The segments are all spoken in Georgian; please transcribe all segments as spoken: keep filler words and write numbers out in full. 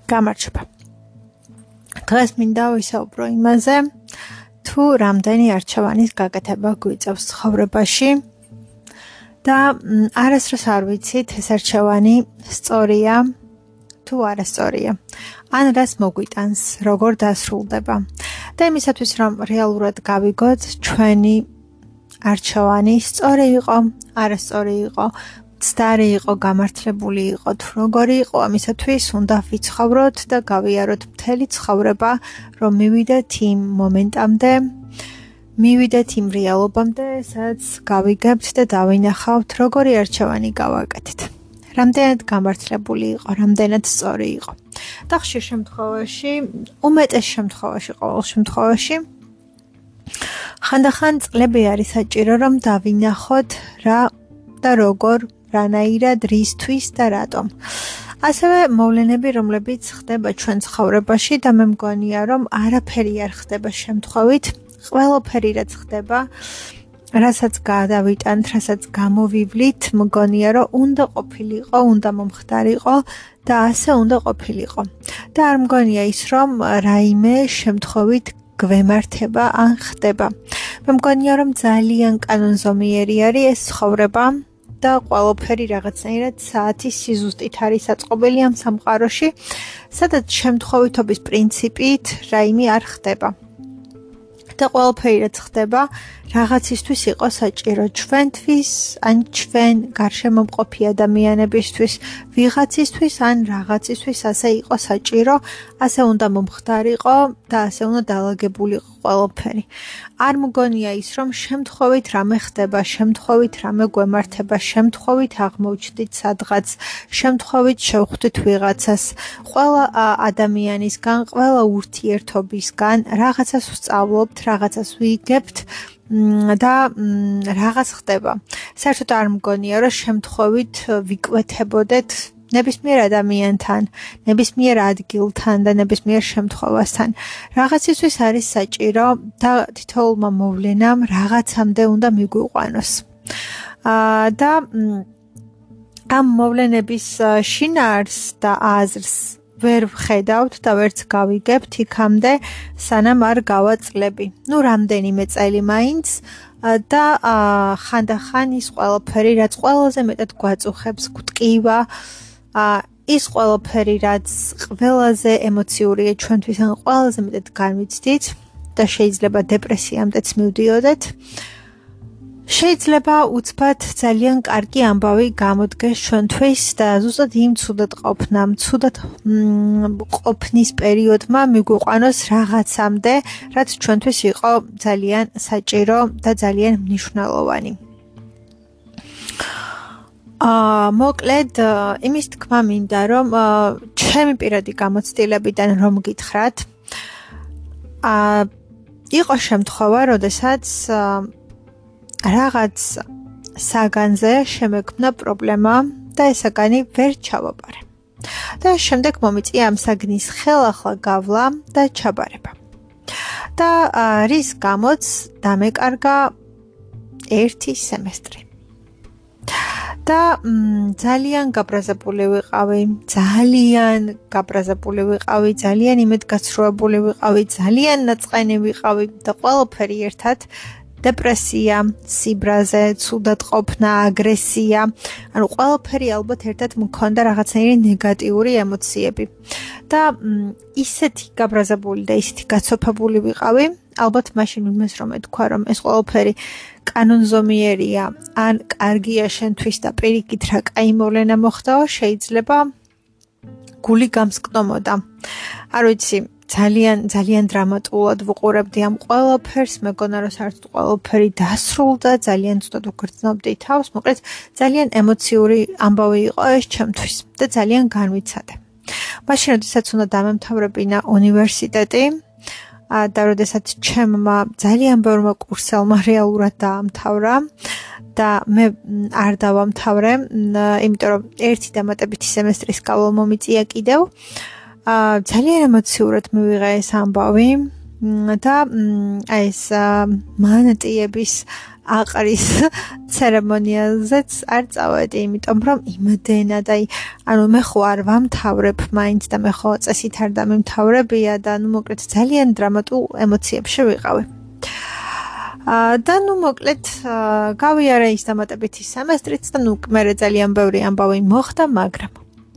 გამარჯობა. დღეს მინდა ვისაუბრო იმაზე, თუ რამდენი არჩევანის გაკეთება გვიწევს ცხოვრებაში და არასდროს არ ვიცით ეს არჩევანი სწორია თუ არასწორია. ან რას მოგვიტანს, როგორ დასრულდება. და იმისათვის რომ რეალურად გავიგოთ, ჩვენი არჩევანი სწორი იყო, არასწორი იყო, მცდარი იყო, გამართლებული იყო, თუ როგორი იყო, ამისათვის უნდა ვიცხოვროთ და გავიაროთ მთელი ცხოვრება, რომ მივიდეთ იმ მომენტამდე, მივიდეთ იმ რეალობამდე, სადაც გავიგებთ და დავინახავთ, როგორი არჩევანი გავაკეთეთ. რამდენად გამართლებული იყო, რამდენად სწორი იყო. და ხშირ შემთხვევაში, უმეტეს შემთხვევაში, ყოველ შემთხვევაში, ხანდახან წლები არის საჭირო, რომ დავინახოთ რა და როგორ, რანაირად, რისთვის და რატომ. ასევე მოვლენები, რომლებიც ხდება ჩვენ ცხოვრებაში და მე მგონია, რომ არაფერი არ ხდება შემთხვევით, ყველაფერი რაც ხდება, რასაც გადავიტანთ, რასაც გამოვივლით, მგონია, რომ უნდა ყოფილიყო, უნდა მომხდარიყო და ასე უნდა ყოფილიყო. და არ მგონია ის, რომ რაიმე შემთხვევით გვემართება ან ხდება. მე მგონია, რომ ძალიან კანონზომიერი არის ეს ცხოვრება და ყველაფერი რაღაცნაირად საათის სიზუსტით არის საწყობილი ამ სამყაროში, სადაც შემთხვევითობის პრინციპით რაიმე არ ხდება. და ყველაფერი რაც ხდება, რაღაცისთვის იყო საჭირო ჩვენთვის, ან ჩვენ გარშემო მყოფი ადამიანებისთვის, ვიღაცისთვის, ან რაღაცისთვის ასე იყო საჭირო, ასე უნდა მომხდარიყო და ასე უნდა დაალაგებულიყო ყველაფერი. არ მგონია ის, რომ შემთხვევით რამე ხდება, შემთხვევით რამე გვემართება, შემთხვევით აღმოჩნდით სადღაც, შემთხვევით შევხვდით ვიღაცას, ყველა ადამიანისგან, ყველა ურთიერთობისგან რაღაცას ვსწავლობთ, რაღაცას ვიგებთ და რაღაც ხდება. საერთოდ არ მგონია, რომ შემთხვევით ვიკვეთებოდეთ ნებისმიერ ადამიანთან, ნებისმიერ ადგილთან და ნებისმიერ შემთხვევასთან. რაღაცისთვის არის საჭირო და თითოეულმა მოვლენამ რაღაცამდე უნდა მიგვიყვანოს. და ამ მოვლენების შინაარს და აზრს ვერ ვხედავთ და ვერც გავიგებთ იქამდე, სანამ არ გავაწლები. ნუ რამდენიმე წელი მაინც და ხანდახან ის ყველაფერი, რაც ყველაზე მეტად გვაწუხებს, გვტკივა, ის ყველაფერი, რაც ყველაზე ემოციურია ჩვენთვის, ან ყველაზე მეტად განვიცდით და შეიძლება დეპრესიამდეც მივდიოდეთ. შეიძლება უცბად ძალიან კარგი ამბავი გამოდგეს ჩვენთვის და ზუსტად იმ ცუდად ყოფნამ, ცუდად ყოფნის პერიოდმა მიგვიყვანოს რაღაცამდე, რაც ჩვენთვის იყო ძალიან საჭირო და ძალიან მნიშვნელოვანი. აა მოკლედ იმის თქმა მინდა, რომ ჩემი პირადი გამოცდილებიდან რომ გითხრათ, აა იყო შემთხვევა, როდესაც რაღაც საგანზე შემექმნა პრობლემა და ეს საგანი ვერ ჩავაბარე. და შემდეგ მომიწია ამ საგნის ხელახლა გავლა და ჩაბარება. და რის გამოც დამეკარგა ერთი სემესტრი. და ძალიან გაბრაზებული ვიყავი, ძალიან გაბრაზებული ვიყავი, ძალიან იმედგაცრუებული ვიყავი, ძალიან ნაწყენი ვიყავი და ყველაფერი ერთად დეპრესია, სიბრაზე, ცუდად ყოფნა, აგრესია, ანუ ყველაფერი ალბათ ერთად მქონდა რაღაცნაირი ნეგატიური ემოციები. და ისეთი გაბრაზებული და ისეთი გაცოფებული ვიყავი, ალბათ მაშინ იმას რომ ეთქვა, რომ ეს ყველაფერი კანონზომიერია, ან კარგია შენთვის და პირიქით რა კაი მოვლენა მოხდაო, შეიძლება გული გამსკდომოდა. არ ვიცი, ძალიან ძალიან დრამატულად ვუყურებდი ამ ყველაფერს, მეგონა რომ საერთოდ ყველაფერი დასრულდა, ძალიან ცუდად ვგრძნობდი თავს, მოკლედ ძალიან ემოციური ამბავი იყო ეს ჩემთვის და ძალიან განვიცადე. მაშინ როდესაც უნდა დამემთავრებინა უნივერსიტეტი და როდესაც ჩემმა ძალიან ბევრმა კურსელმა რეალურად დაამთავრა და მე არ დავამთავრე, იმიტომ რომ ერთი დამატებითი სემესტრის გავლა მომიწია კიდევ. ძალიან ემოციურად მივიღე ეს ამბავი და ეს მანტიების აყრის ცერემონიაზეც არ წავედი, იმიტომ რომ იმდენად აი ანუ მე ხო არ ვამთავრებ მაინც და მე ხო წესით არ დამემთავრებია და ну მოკლედ ძალიან დრამატულ ემოციებში ვიყავი. და ну მოკლედ გავიარე ის დამატებითი სემესტრიც და ну მე ძალიან ბევრი ამბავი მოხდა, მაგრამ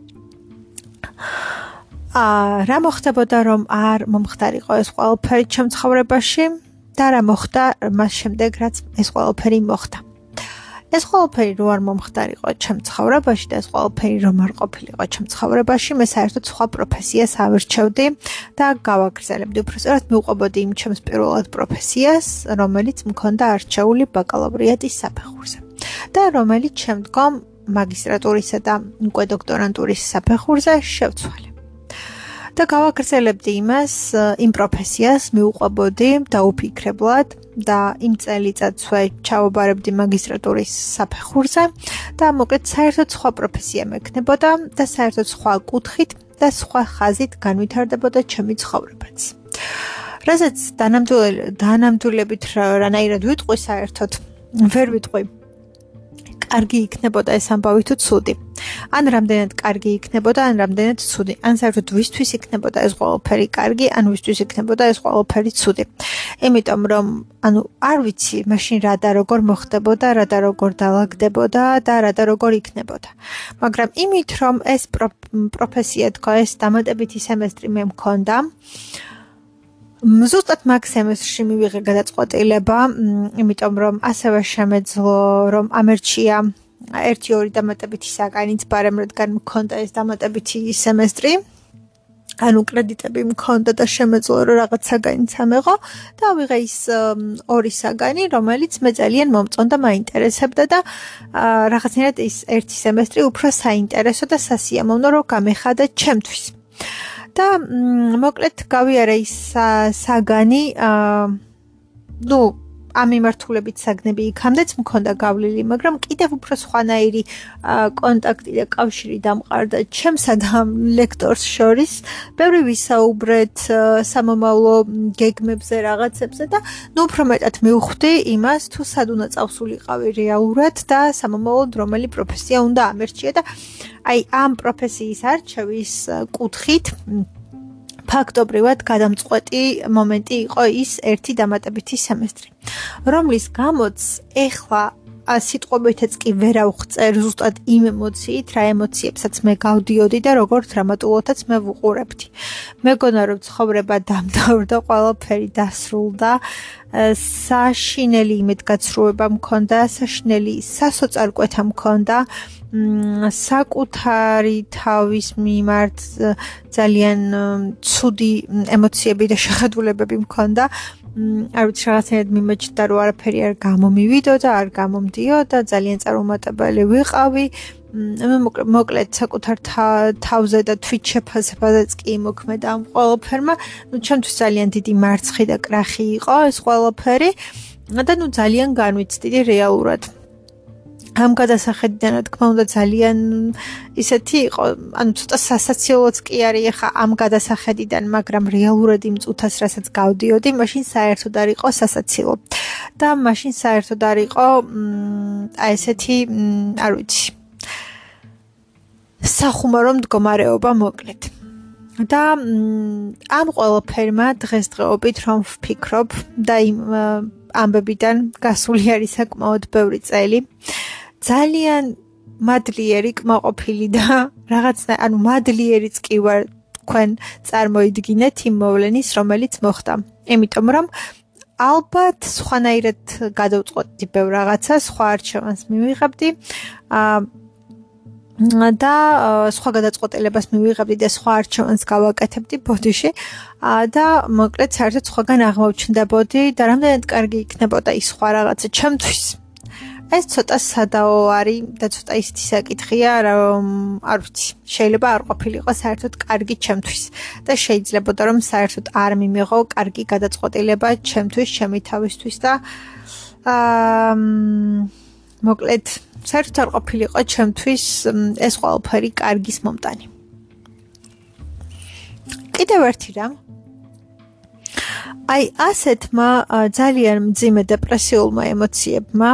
აა რა მოხდებოდა რომ არ მომხდარიყო ეს ყველაფერი ჩემ ცხოვრებაში და რა მოხდა მას შემდეგ რაც ეს ყველაფერი მოხდა. ეს ყველაფერი რო არ მომხდარიყო ჩემ ცხოვრებაში და ეს ყველაფერი რომ არ ყოფილიყო ჩემ ცხოვრებაში, მე საერთოდ სხვა პროფესიას ავირჩევდი და გავაგრძელებდი. უბრალოდ მივყვებოდი იმ ჩემს პირველად პროფესიას, რომელიც მქონდა არჩეული ბაკალავრიატის საფეხურზე და რომელიც შემდგომ მაგისტრატურისა და უკვე დოქტორანტურის საფეხურზე შევცვალე. და გავაგრძელებდი იმას, იმ პროფესიას მივყვებოდი დაუფიქრებლად და იმ წელიწადსვე ჩავაბარებდი მაგისტრატურის საფეხურზე და მოკლედ საერთოდ სხვა პროფესია მექნებოდა და საერთოდ სხვა კუთხით და სხვა ხაზით განვითარდებოდა ჩემი ცხოვრებაც. რასაც დანამდვილებით რანაირად ვიტყვი საერთოდ ვერ ვიტყვი კარგი იქნებოდა ეს ამბავი თუ ცუდი. ან რამდენად კარგი იქნებოდა, ან რამდენად ცუდი. ან საერთოდ ვისთვის იქნებოდა ეს ყველაფერი კარგი, ან ვისთვის იქნებოდა ეს ყველაფერი ცუდი. იმიტომ რომ, ანუ არ ვიცი, მაშინ რა და როგორ მოხდებოდა, რა და როგორ დაალაგდებოდა და რა და როგორ იქნებოდა. მაგრამ იმით რომ ეს პროფესია თქვა, ეს დამატებითი სემესტრი მე მქონდა, ზუსტად მაგ სემესტრში მივიღე გადაწყვეტილება, იმიტომ რომ ასევე შემეძლო რომ ამერჩია ერთი ორი დამატებითი საგანიც, ბარემ რადგან მქონდა ეს დამატებითი სემესტრი, ანუ კრედიტები მქონდა და შემეძლო რომ რაღაც საგანიც ამეღო და ავიღე ის ორი საგანი, რომელიც მე ძალიან მომწონდა, მაინტერესებდა და რაღაცნაირად ის ერთი სემესტრი უფრო საინტერესო და სასიამოვნო რო გამეხადა ჩემთვის. და მოკლედ გავიარე ის საგანი, ну ამ მიმართულებით საგნები იქამდეც მქონდა გავლილი, მაგრამ კიდევ უფრო სხვანაირი კონტაქტი და კავშირი დამყარდა ჩემსა და ამ ლექტორს შორის. ბევრი ვისაუბრეთ სამომავლო გეგმებზე, რაღაცებზე და ну უფრო მეტად მივხვდი იმას, თუ სად უნდა წავსულიყავი რეალურად და სამომავლოდ რომელი პროფესია უნდა ამერჩია და აი ამ პროფესიის არჩევის კუთხით ფაქტობრივად გადამწყვეტი მომენტი იყო ის ერთი დამატებითი სემესტრი, რომლის გამოც ეხლა სიტყვებითაც კი ვერ ავხწერ ზუსტად იმ ემოციით, რა ემოციებსაც მე გავდიოდი და როგორ დრამატულობითაც მე ვუყურებდი. მეგონა რომ ცხოვრება დამთავრდა, ყველაფერი დასრულდა, საშინელი იმედგაცრუება მქონდა, საშინელი სასოწარკვეთა მქონდა, საკუთარი თავის მიმართ ძალიან ცუდი ემოციები და შეხედულებები მქონდა. არ ვიცი რაღაცნაირად მიმეჩნდა რომ არაფერი არ გამომივიდო და არ გამომდიო და ძალიან წარუმატებელი ვიყავი. მოკლედ საკუთარ თავზე და თვით შეფასებაზეც კი მოქმედა ამ ყველაფერმა. ნუ ჩემთვის ძალიან დიდი მარცხი და კრახი იყო ეს ყველაფერი და ნუ ძალიან განვიცდიდი რეალურად. ამ გადასახედიდან რა თქმა უნდა ძალიან ისეთი იყო, ანუ ცოტა სასაციოლოც კი არის ახლა ამ გადასახედიდან, მაგრამ რეალურად იმ წუთას რასაც გავდიოდი, მაშინ საერთოდ არ იყო სასაციო. და მაშინ საერთოდ არ იყო აი ესეთი, არ ვიცი, სახუმარო მდგომარეობა მოკლედ. და ამ ყველაფერმა დღესდღეობით რომ ვფიქრობ და იმ ამბებიდან გასული არის საკმაოდ ბევრი წელი, ძალიან მადლიერი კმაყოფილი და რაღაცნა, ანუ მადლიერიც კი ვარ თქვენ წარმოიდგინეთ იმ მოვლენის, რომელიც მოხდა. იმიტომ რომ ალბათ სხვანაირად გადავწყვეტდი ბევრ რაღაცას, სხვა არჩევანს მივიღებდი და სხვა გადაწყვეტილებას მივიღებდი და სხვა არჩევანს გავაკეთებდი ბოდიში და მოკლედ საერთოდ სხვაგან აღმოჩნდებოდი და რამდენად კარგი იქნებოდა ის სხვა რაღაცა ჩემთვის. ეს ცოტა სადაო არის და ცოტა ისეთი საკითხია, რომ არ ვიცი, შეიძლება არ ყოფილიყო საერთოდ კარგი ჩემთვის და შეიძლებოდა რომ საერთოდ არ მიმიღო კარგი გადაწყვეტილება ჩემთვის, ჩემი თავისთვის და აა მოკლედ საერთოდ არ ყოფილიყო ჩემთვის ეს ყველაფერი კარგის მომტანი. კიდევ ერთი რამ აი ასეთმა ძალიან მძიმე დეპრესიულმა ემოციებმა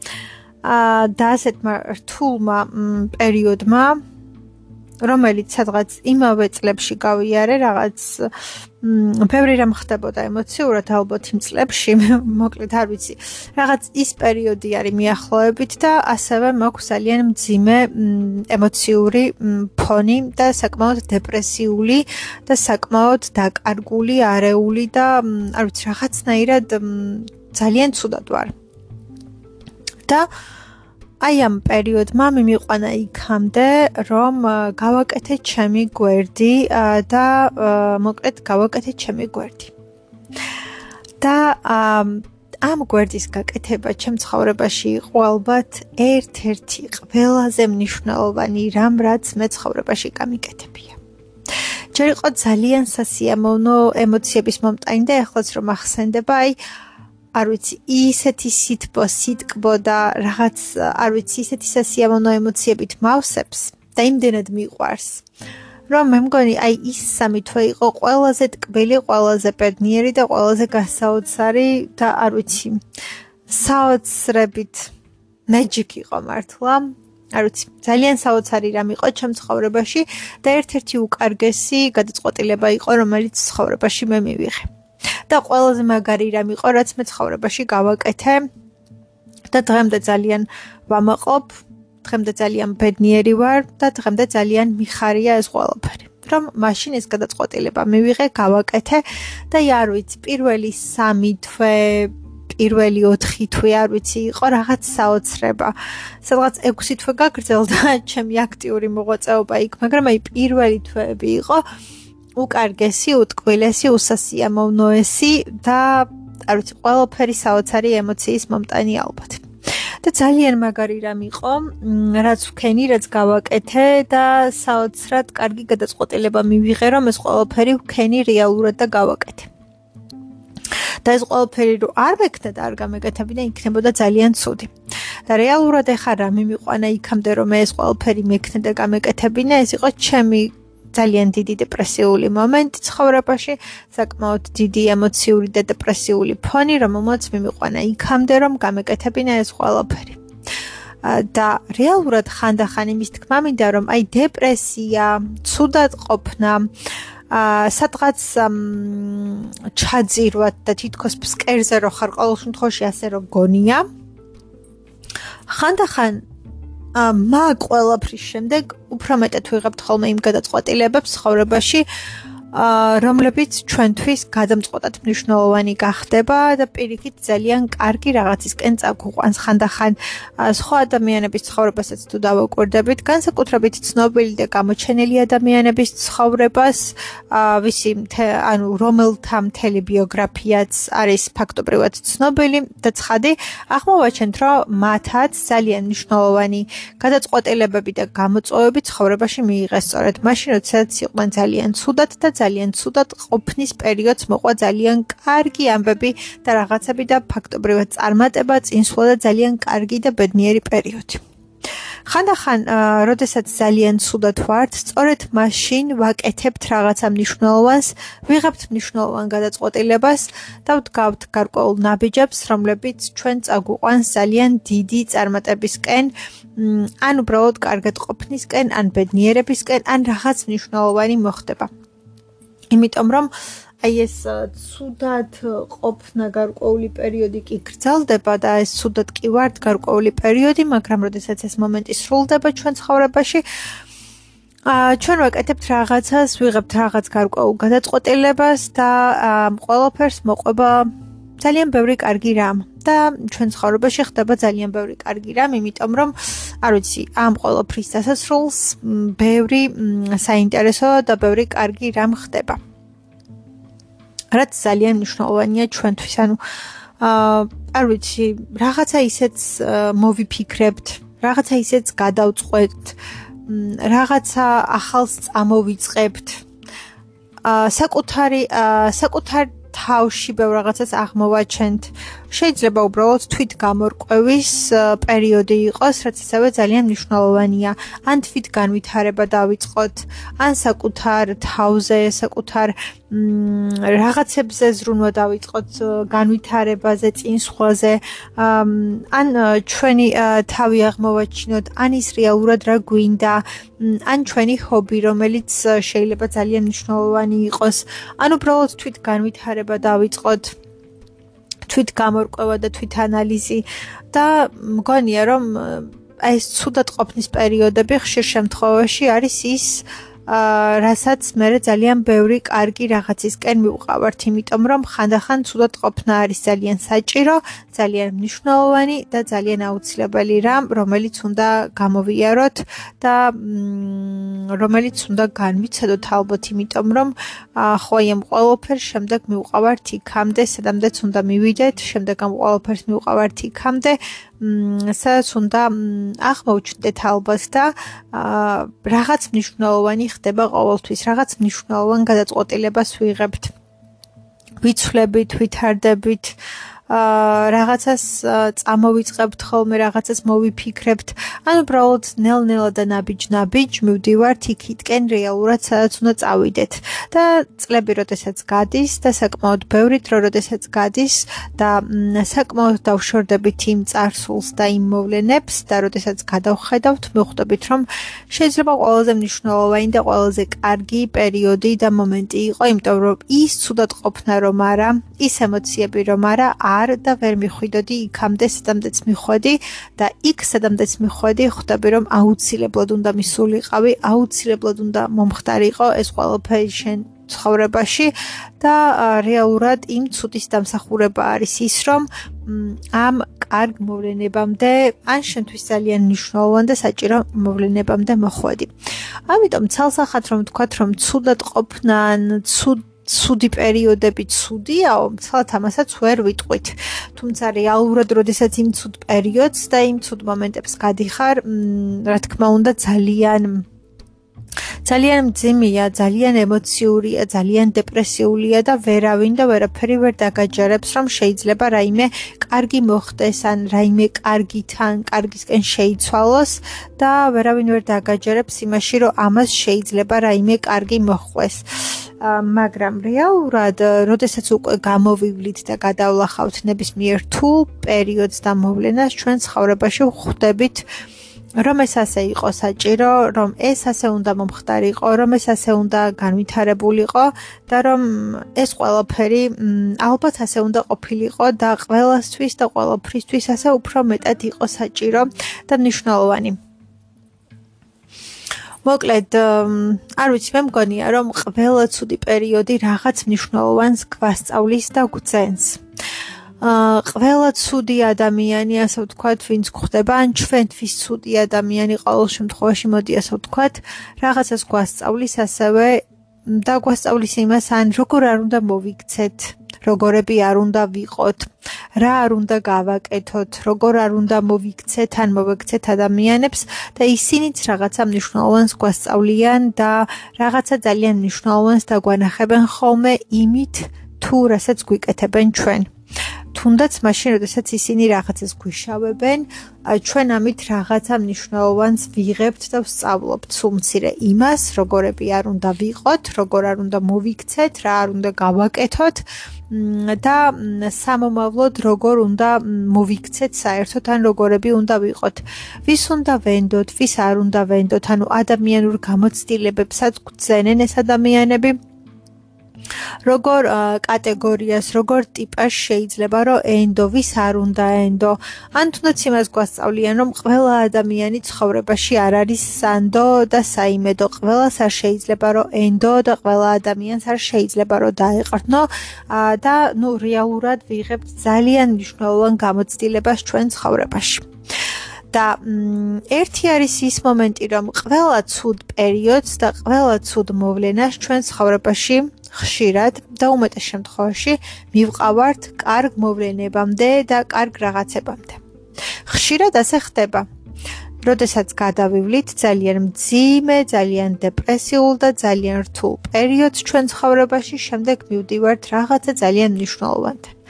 და ასეთმა რთულმა პერიოდმა, რომელიც სადღაც იმავე წლებში გავიარე, რაღაც ბევრი რამ ხდებოდა ემოციურად ალბათ იმ წლებში, მოკლედ არ ვიცი, რაღაც ის პერიოდი არის მიახლოებით და ასევე მაქვს ძალიან მძიმე ემოციური ფონი და საკმაოდ დეპრესიული და საკმაოდ დაკარგული, არეული და არ ვიცი, რაღაცნაირად ძალიან ცუდად ვარ. და აი ამ პერიოდმა მიმიყვანა იქამდე, რომ გავაკეთე ჩემი გვერდი და მოკლედ გავაკეთე ჩემი გვერდი. და ამ გვერდის გაკეთება ჩემ ცხოვრებაში იყო ალბათ ერთ-ერთი ყველაზე მნიშვნელოვანი რამ, რაც მე ცხოვრებაში გამიკეთებია. ჯერ იყო ძალიან სასიამოვნო ემოციების მომტანი და ახლაც რომ ახსენდება, აი არ ვიცი, ისეთი სითბო, სიტკბო და რაღაც, არ ვიცი, ისეთი სასიამოვნო ემოციებით მავსებს და იმდენად მიყვარს, რომ მე მგონი, აი ის სამი თვე იყო ყველაზე ტკბილი, ყველაზე ბედნიერი და ყველაზე გასაოცარი და არ ვიცი, საოცრებით magic იყო მართლა. არ ვიცი, ძალიან საოცარი რამ იყო ჩემ ცხოვრებაში და ერთ-ერთი უკარგესი გადაწყვეტილება იყო, რომელიც ცხოვრებაში მე მივიღე. და ყველაზე მაგარი რამ იყო, რაც მე ცხოვრებაში გავაკეთე და დღემდე ძალიან ვამაყობ, დღემდე ძალიან ბედნიერი ვარ და დღემდე ძალიან მიხარია ეს ყველაფერი. რომ მაშინ ეს გადაწყვეტილება მივიღე, გავაკეთე და არ ვიცი, პირველი სამი თვე, პირველი ოთხი თვე, არ ვიცი, იყო რაღაც საოცრება. სადღაც ექვსი თვე გაგრძელდა ჩემი აქტიური მოღვაწეობა იქ, მაგრამ აი პირველი თვეები იყო უკარგესი, უტკბილესი, უსასიამოვნოესი და არ ვიცი, ყველაფერი საოცარი ემოციის მომტანი ალბათ. და ძალიან მაგარი რამ იყო, რაც ვქენი, რაც გავაკეთე და საოცრად კარგი გადაწყვეტილება მივიღე, რომ ეს ყველაფერი ვქენი რეალურად და გავაკეთე. და ეს ყველაფერი რო არ მექნა და არ გამეკეთებინა, იქნებოდა ძალიან ცუდი. და რეალურად ეხლა რა მიმიყვანა იქამდე, რომ ეს ყველაფერი მექნა და გამეკეთებინა, ეს იყო ჩემი ძალიან დიდი დეპრესიული მომენტი ცხოვრებაში, საკმაოდ დიდი ემოციური და დეპრესიული ფონი, რომელმაც მიმიყვანა იქამდე, რომ გამეკეთებინა ეს ყველაფერი. და რეალურად ხანდახან იმის თქმა მინდა, რომ აი დეპრესია, ცუდად ყოფნა, სადღაც ჩაძირვად და თითქოს ფსკერზე რო ხარ, ყოველ შემთხვევაში ასე რო გონია. ხანდახან მაგ ყველაფრის შემდეგ უფრო მეტად ვიღებთ ხოლმე იმ გადაწყვეტილებებს ცხოვრებაში, რომლებიც ჩვენთვის გადამწყვეტად მნიშვნელოვანი გახდება და პირიქით ძალიან კარგი რაღაცისკენ წაგვიყვანს. ხანდახან სხვა ადამიანების ცხოვრებასაც თუ დავაკვირდებით, განსაკუთრებით ცნობილი და გამოჩენილი ადამიანების ცხოვრებას, ვისი ანუ რომელთა მთელი ბიოგრაფიაც არის ფაქტობრივად ცნობილი და ცხადი, აღმოვაჩენთ, რომ მათაც ძალიან მნიშვნელოვანი გადაწყვეტილებები და გამოწვევები ცხოვრებაში მიიღეს სწორედ მაშინ, როდესაც იყვნენ ძალიან ცუდად და ძალიან ცუდად ყოფნის პერიოდს მოყვა ძალიან კარგი ამბები და რაღაცები და ფაქტობრივად წარმატება, წინსვლა და ძალიან კარგი და ბედნიერი პერიოდი. ხანდახან, როდესაც ძალიან ცუდად ვართ, სწორედ მაშინ ვაკეთებთ რაღაცა მნიშვნელოვანს, ვიღებთ მნიშვნელოვან გადაწყვეტილებას და ვდგავთ გარკვეულ ნაბიჯებს, რომლებიც ჩვენ წაგვიყვანს ძალიან დიდი წარმატებისკენ, ან უბრალოდ კარგად ყოფნისკენ, ან ბედნიერებისკენ, ან რაღაც მნიშვნელოვანი მოხდება. იმიტომ რომ აი ეს ცუდად ყოფნა გარკვეული პერიოდი კი გრძელდება და ეს ცუდად კი ვართ გარკვეული პერიოდი, მაგრამ როდესაც ეს მომენტი სრულდება ჩვენ ცხოვრებაში, ჩვენ ვაკეთებთ რაღაცას, ვიღებთ რაღაც გარკვეულ გადაწყვეტილებას და ამ ყველაფერს მოყვება ძალიან ბევრი კარგი რამ და ჩვენ ცხოვრებაში ხდება ძალიან ბევრი კარგი რამ, იმიტომ რომ არ ვიცი, ამ ყველაფრის დასასრულს ბევრი საინტერესო და ბევრი კარგი რამ ხდება. რაც ძალიან მნიშვნელოვანია ჩვენთვის, ანუ არ ვიცი, რაღაცა ისეც მოვიფიქრებთ, რაღაცა ისეც გადავწყვეტთ, რაღაცა ახალს წამოვიწყებთ, საკუთარი საკუთარ თავში ბევრ რაღაცას აღმოვაჩენთ, შეიძლება უბრალოდ თვით გამორკვევის პერიოდი იყოს, რაც ასევე ძალიან მნიშვნელოვანია. ან თვით განვითარება დავიწყოთ, ან საკუთარ თავზე, საკუთარ რაღაცებზე ზრუნვა დავიწყოთ განვითარებაზე, წინსვლაზე, ან ჩვენი თავი აღმოვაჩინოთ, ან ის რეალურად რა გვინდა, ან ჩვენი ჰობი, რომელიც შეიძლება ძალიან მნიშვნელოვანი იყოს, ან უბრალოდ თვით განვითარება დავიწყოთ, თვით გამორკვევა და თვით ანალიზი და მგონია რომ ეს ცუდად ყოფნის პერიოდები ხშირ შემთხვევაში არის ის რასაც მე ძალიან ბევრი კარგი რაღაცისკენ მივყავართ, იმიტომ რომ ხანდახან ცუდად ყოფნა არის ძალიან საჭირო, ძალიან მნიშვნელოვანი და ძალიან აუცილებელი რამ, რომელიც უნდა გამოვიაროთ და რომელიც უნდა განვიცადოთ ალბათ, იმიტომ რომ ხო ამ ყველაფერს შემდეგ მივყავართ იქამდე, სადამდეც უნდა მივიდეთ, შემდეგ ამ ყველაფერს მივყავართ იქამდე, სადაც უნდა აღმოვჩნდეთ ალბათ და რაღაც მნიშვნელოვანი ხდება ყოველთვის, რაღაც მნიშვნელოვან გადაწყვეტილებას ვიღებთ, ვიცვლებით, ვითარდებით, რაღაცას წამოვიწყებთ ხოლმე, რაღაცას მოვიფიქრებთ, ან უბრალოდ ნელ-ნელა და ნაბიჯ-ნაბიჯ მივდივართ იქ-იქკენ რეალურად, სადაც უნდა წავიდეთ. და წლები როდესაც გადის და საკმაოდ ბევრი დრო როდესაც გადის და საკმაოდ დავშორდებით იმ წარსულს და იმ მოვლენებს და როდესაც გადავხედავთ, მივხვდებით, რომ შეიძლება ყველაზე მნიშვნელოვანი და ყველაზე კარგი პერიოდი და მომენტი იყო, იმიტომ რომ ის ცუდად ყოფნა რომ არა, ის ემოციები რომ არა, არ და ვერ მიხვიდოდი იქამდე, სადამდეც მიხვედი და იქ სადამდეც მიხვედი, ხვდები რომ აუცილებლად უნდა მისულიყავი, აუცილებლად უნდა მომხდარიყო ეს ყველაფერი შენ ცხოვრებაში და რეალურად იმ ცუდის დამსახურება არის ის, რომ ამ კარგ მოვლენებამდე, ან შენთვის ძალიან მნიშვნელოვან და საჭირო მოვლენებამდე მოხვედი. ამიტომ ცალსახად რომ ვთქვათ, რომ ცუდად ყოფნა, ან ცუდ ცუდი პერიოდები ცუდიაო, ცალთ ამასაც ვერ ვიტყვით. თუმცა რეალურად, როდესაც იმ ცუდ პერიოდს და იმ ცუდ მომენტებს გადიხარ, რა თქმა უნდა, ძალიან ძალიან მძიმეა, ძალიან ემოციურია, ძალიან დეპრესიულია და ვერავინ და ვერაფერი ვერ დაგაჯერებს, რომ შეიძლება რაიმე კარგი მოხდეს, ან რაიმე კარგი თან, კარგისკენ შეიცვალოს და ვერავინ ვერ დაგაჯერებს იმაში, რომ ამას შეიძლება რაიმე კარგი მოხდეს. მაგრამ რეალურად, როდესაც უკვე გამოვივლით და გადავლახავთ ნებისმიერ რთულ პერიოდს და მოვლენას ჩვენ ცხოვრებაში ვხვდებით, რომ ეს ასე იყო საჭირო, რომ ეს ასე უნდა მომხდარიყო, რომ ეს ასე უნდა განვითარებულიყო და რომ ეს ყველაფერი ალბათ ასე უნდა ყოფილიყო და ყველასთვის და ყველაფრისთვის ასე უფრო მეტად იყო საჭირო და მნიშვნელოვანი. მოკლედ, არ ვიცი, მე მგონია, რომ ყველა ცუდი პერიოდი რაღაც მნიშვნელოვანს გვასწავლის და გვძენს. ყველა ცუდი ადამიანი, ასე ვთქვათ, ვინც გვხვდება, ან ჩვენთვის ცუდი ადამიანი ყოველ შემთხვევაში, მოდი ასე ვთქვათ, რაღაცას გვასწავლის ასევე და გვასწავლის იმას, ან როგორ არ უნდა მოვიქცეთ, როგორები არ უნდა ვიყოთ, რა არ უნდა გავაკეთოთ, როგორ არ უნდა მოვიქცეთ, ან მოვექცეთ ადამიანებს და ისინიც რაღაცა მნიშვნელოვანს გვასწავლიან და რაღაცა ძალიან მნიშვნელოვანს დაგვანახებენ ხოლმე იმით, თუ რასაც გვიკეთებენ ჩვენ. თუნდაც მაშინ, როდესაც ისინი რაღაცას გვიშავებენ, ჩვენ ამით რაღაცა მნიშვნელოვანს ვიღებთ და ვსწავლობთ სულ მცირე იმას, როგორები არ უნდა ვიყოთ, როგორ არ უნდა მოვიქცეთ, რა არ უნდა გავაკეთოთ და სამომავლოდ როგორ უნდა მოვიქცეთ საერთოდ, ან როგორები უნდა ვიყოთ. ვის უნდა ვენდოთ, ვის არ უნდა ვენდოთ, ანუ ადამიანურ გამოცდილებებსაც გვძენენ ეს ადამიანები. როგორ კატეგორიას, როგორ ტიპას შეიძლება რომ ენდო, ვის არ უნდა ენდო, ან თუნდაც იმას გვასწავლიან, რომ ყველა ადამიანი ცხოვრებაში არ არის სანდო და საიმედო, ყველას არ შეიძლება რომ ენდო და ყველა ადამიანს არ შეიძლება რომ დაეყრდნო და ნუ რეალურად ვიღებთ ძალიან მნიშვნელოვან გამოცდილებას ჩვენ ცხოვრებაში. და ერთი არის ის მომენტი, რომ ყველა ცუდ პერიოდს და ყველა ცუდ მოვლენას ჩვენ ცხოვრებაში ხშირად და უმეტეს შემთხვევაში მივყავართ კარგ მოვლენებამდე და კარგ რაღაცებამდე. ხშირად ასე ხდება. როდესაც გადავივლით ძალიან მძიმე, ძალიან დეპრესიულ და ძალიან რთულ პერიოდს ჩვენ ცხოვრებაში, შემდეგ მივდივართ რაღაცა ძალიან მნიშვნელოვანთან.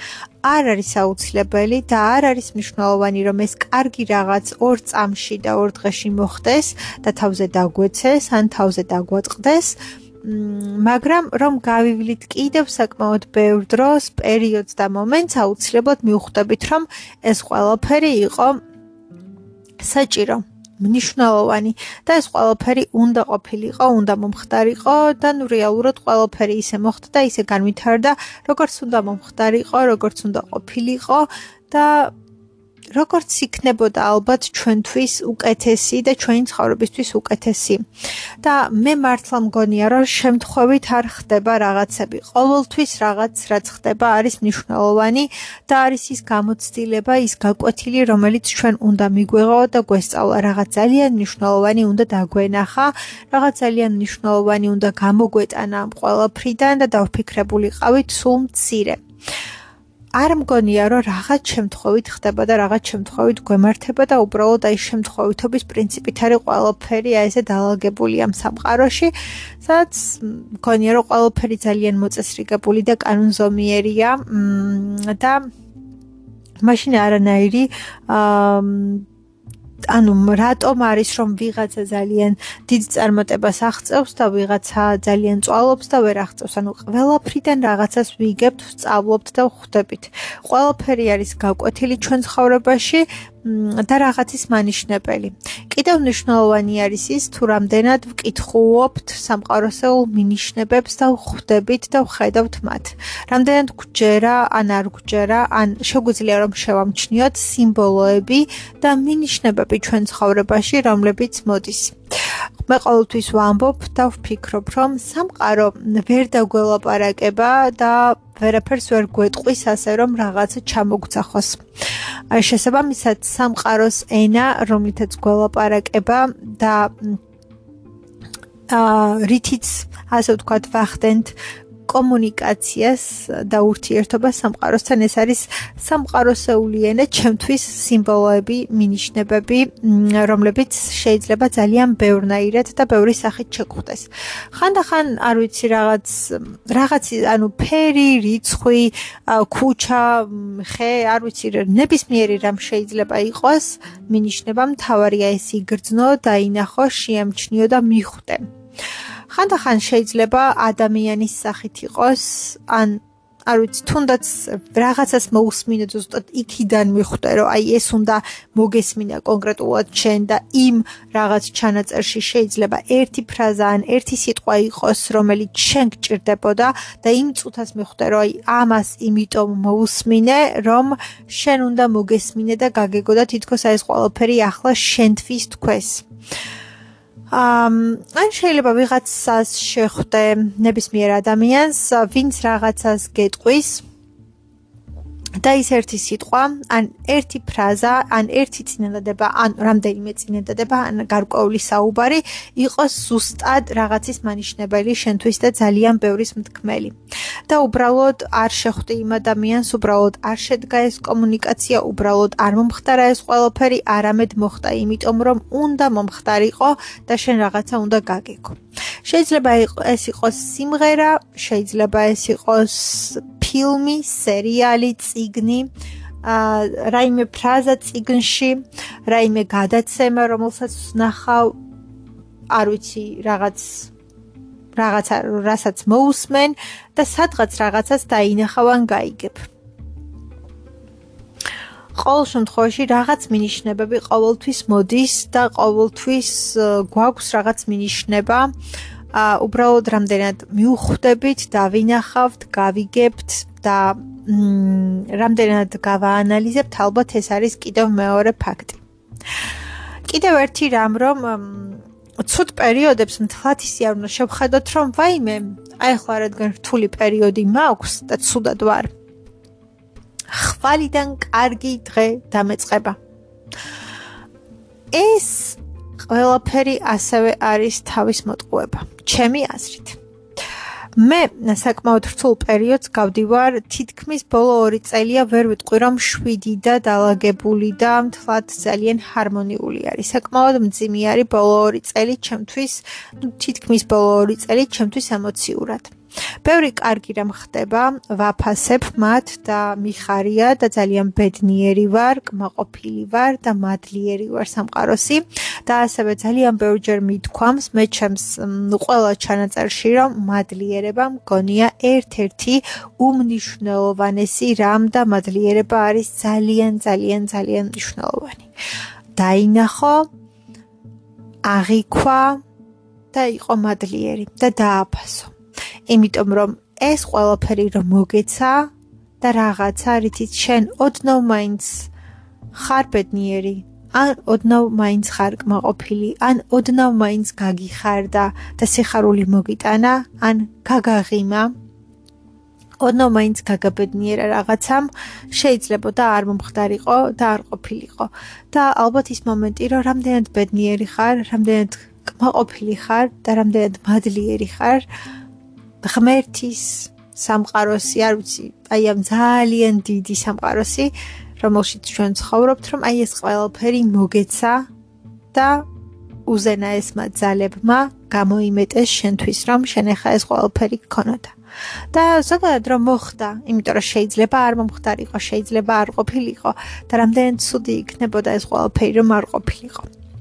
არ არის აუცილებელი და არ არის მნიშვნელოვანი, რომ ეს კარგი რაღაც ორ წამში და ორ დღეში მოხდეს და თავზე დაგვეცეს ან თავზე დაგვატყდეს. მაგრამ რომ გავივლით კიდევ საკმაოდ ბევრ დროს, პერიოდს და მომენტს, აუცილებლად მივხვდებით, რომ ეს ყველაფერი იყო საჭირო, მნიშვნელოვანი და ეს ყველაფერი უნდა ყოფილიყო, უნდა მომხდარიყო და ნუ რეალურად ყველაფერი ისე მოხდა და ისე განვითარდა, როგორც უნდა მომხდარიყო, როგორც უნდა ყოფილიყო და როგორც იქნებოდა ალბათ ჩვენთვის უკეთესი და ჩვენი ცხოვრებისთვის უკეთესი. და მე მართლა მგონია, რომ შემთხვევით არ ხდება რაღაცები. ყოველთვის რაღაც რაც ხდება არის მნიშვნელოვანი და არის ის გამოცდილება, ის გაკვეთილი, რომელიც ჩვენ უნდა მიგვეღო და გვესწავლა. რაღაც ძალიან მნიშვნელოვანი უნდა დაგვენახა, რაღაც ძალიან მნიშვნელოვანი უნდა გამოგვეტანა ამ ყველაფრიდან და დავფიქრებულიყავით სულ მცირე. არ მგონია, რომ რაღაც შემთხვევით ხდება და რაღაც შემთხვევით გვემართება და უბრალოდ აი შემთხვევითობის პრინციპით არის ყველაფერი აი ესე დალაგებული ამ სამყაროში, სადაც მგონია, რომ ყველაფერი ძალიან მოწესრიგებული და კანონზომიერია და მაშინ არანაირი ანუ რატომ არის რომ ვიღაცა ძალიან დიდ წარმატებას აღწევს და ვიღაცა ძალიან წვალობს და ვერ აღწევს, ანუ ყველაფრიდან რაღაცას ვიგებთ, ვსწავლობთ და ვხვდებით. ყველაფერი არის გაკვეთილი ჩვენ ცხოვრებაში და რაღაცის მანიშნებელი. კიდევ მნიშვნელოვანი არის ის, თუ რამდენად ვკითხულობთ სამყაროსეულ მინიშნებებს და ვხვდებით და ვხედავთ მათ. რამდენად გვჯერა, ან არ გვჯერა, ან შეგვიძლია რომ შევამჩნიოთ სიმბოლოები და მინიშნებები ჩვენ ცხოვრებაში, რომლებიც მოდის. მე ყოველთვის ვამბობ და ვფიქრობ, რომ სამყარო ვერ დაგველაპარაკება და ვერაფერს ვერ გვეტყვის ასე, რომ რაღაცა ჩამოგძახოს. შესაბამისად, სამყაროს ენა, რომლითაც გველაპარაკება და რითიც, ასე ვთქვათ, ვახდენთ კომუნიკაციას და ურთიერთობას სამყაროსთან, ეს არის სამყაროსეული ენა, ჩემთვის სიმბოლოები, მინიშნებები, რომლებიც შეიძლება ძალიან ბევრნაირად და ბევრი სახით შეგვხვდეს. ხანდახან არ ვიცი რაღაც რაღაც ანუ ფერი, რიცხვი, ქუჩა, ხე, არ ვიცი ნებისმიერი რამ შეიძლება იყოს მინიშნება, მთავარია ეს იგრძნო, დაინახო, შეამჩნიო და მიხვდე. ხანდახან შეიძლება ადამიანის სახით იყოს, ან არ ვიცი, თუნდაც რაღაცას მოусმინე ზუსტად იქიდან მიხვდე, რომ აი ეს უნდა მოგესმინა კონკრეტულად შენ და იმ რაღაც ჩანაწერში შეიძლება ერთი ფრაზა ან ერთი სიტყვა იყოს, რომელიც შენ გჭირდებოდა და იმ წუთას მიხვდე, რომ აი ამას იმიტომ მოусმინე, რომ შენ უნდა მოგესმინე და გაგეგო და თითქოს აი ეს ყველაფერი ახლა შენთვის თქვეს. ან შეიძლება ვიღაცას შეხვდე ნებისმიერ ადამიანს, ვინც რაღაცას გეტყვის და ის ერთი სიტყვა, ან ერთი ფრაზა, ან ერთი წინადადება, ან რამდენიმე წინადადება, ან გარკვეული საუბარი იყოს ზუსტად რაღაცის მანიშნებელი შენთვის და ძალიან ბევრის მთქმელი. და უბრალოდ არ შეხვდი იმ ადამიანს, უბრალოდ არ შედგა ეს კომუნიკაცია, უბრალოდ არ მომხდარა ეს ყველაფერი, არამედ მოხდა იმიტომ, რომ უნდა მომხდარიყო და შენ რაღაცა უნდა გაგეგო. შეიძლება ეს იყოს სიმღერა, შეიძლება ეს იყოს ფილმი, სერიალი, წიგნი, რაიმე ფრაზა წიგნში, რაიმე გადაცემა, რომელსაც ვნახავ, არ ვიცი, რაღაც რაღაცა, რასაც მოусმენ და სადღაც რაღაცას დაინახავ ან გაიგებ. ყოველ შემთხვევაში რაღაც მინიშნებები ყოველთვის მოდის და ყოველთვის გვაქვს რაღაც მინიშნება. უბრალოდ რამდენად მივხვდებით, დავინახავთ, გავიგებთ და რამდენად გავაანალიზებთ, ალბათ ეს არის კიდევ მეორე ფაქტი. კიდევ ერთი რამ, რომ ცუდ პერიოდებს მთლად ისე არ უნდა შევხედოთ, რომ ვაიმე, აი ახლა რადგან რთული პერიოდი მაქვს და ცუდად ვარ. ხვალიდან კარგი დღე დამეწყება. ეს ყველაფერი ასევე არის თავის მოტყუება, ჩემი აზრით. მე საკმაოდ რთულ პერიოდს გავდივარ, თითქმის ბოლო ორი წელია ვერ ვიტყვი, რომ შვიდი და დალაგებული და მთლად ძალიან ჰარმონიული არის. საკმაოდ მძიმე არის ბოლო ორი წელი ჩემთვის, თითქმის ბოლო ორი წელი ჩემთვის ემოციურად. ბევრი კარგი რამ ხდება, ვაფასებ მათ და მიხარია და ძალიან ბედნიერი ვარ, კმაყოფილი ვარ და მადლიერი ვარ სამყაროსი და ასევე ძალიან ბევრჯერ მithქვამს მე ჩემს ყველა ჩანაწერში, რომ მადლიერება მგონია ერთ-ერთი უმნიშვნელოვანესი რამ და მადლიერება არის ძალიან ძალიან ძალიან მნიშვნელოვანი. დაინახო, აღიქვა და იყო მადლიერი და დააფასო. იმიტომ რომ ეს ყველაფერი რომ მოგეცა და რაღაცა რითიც შენ ოდნავ მაინც ხარ ბედნიერი, ან ოდნავ მაინც ხარ კმაყოფილი, ან ოდნავ მაინც გაგიხარდა და სიხარული მოგიტანა, ან გაგაღიმა, ოდნავ მაინც გაგაბედნიერა რაღაცამ, შეიძლება და არ მომხდარიყო და არ ყოფილიყო. და ალბათ ის მომენტი, რომ რამდენად ბედნიერი ხარ, რამდენად კმაყოფილი ხარ და რამდენად მადლიერი ხარ, ღმერთის სამყაროსი, არ ვიცი, აი ამ ძალიან დიდი სამყაროსი, რომელშიც ჩვენ ცხოვრობთ, რომ აი ეს ყველაფერი მოგეცა და უზენაესმა ძალებმა გამოიმეტეს შენთვის, რომ შენ ახლა ეს ყველაფერი გქონოდა. და ზოგადად რომ მოხდა, იმიტომ რომ შეიძლება არ მომხდარიყო, შეიძლება არ ყოფილიყო და რამდენად ცუდი იქნებოდა ეს ყველაფერი რომ არ ყოფილიყო.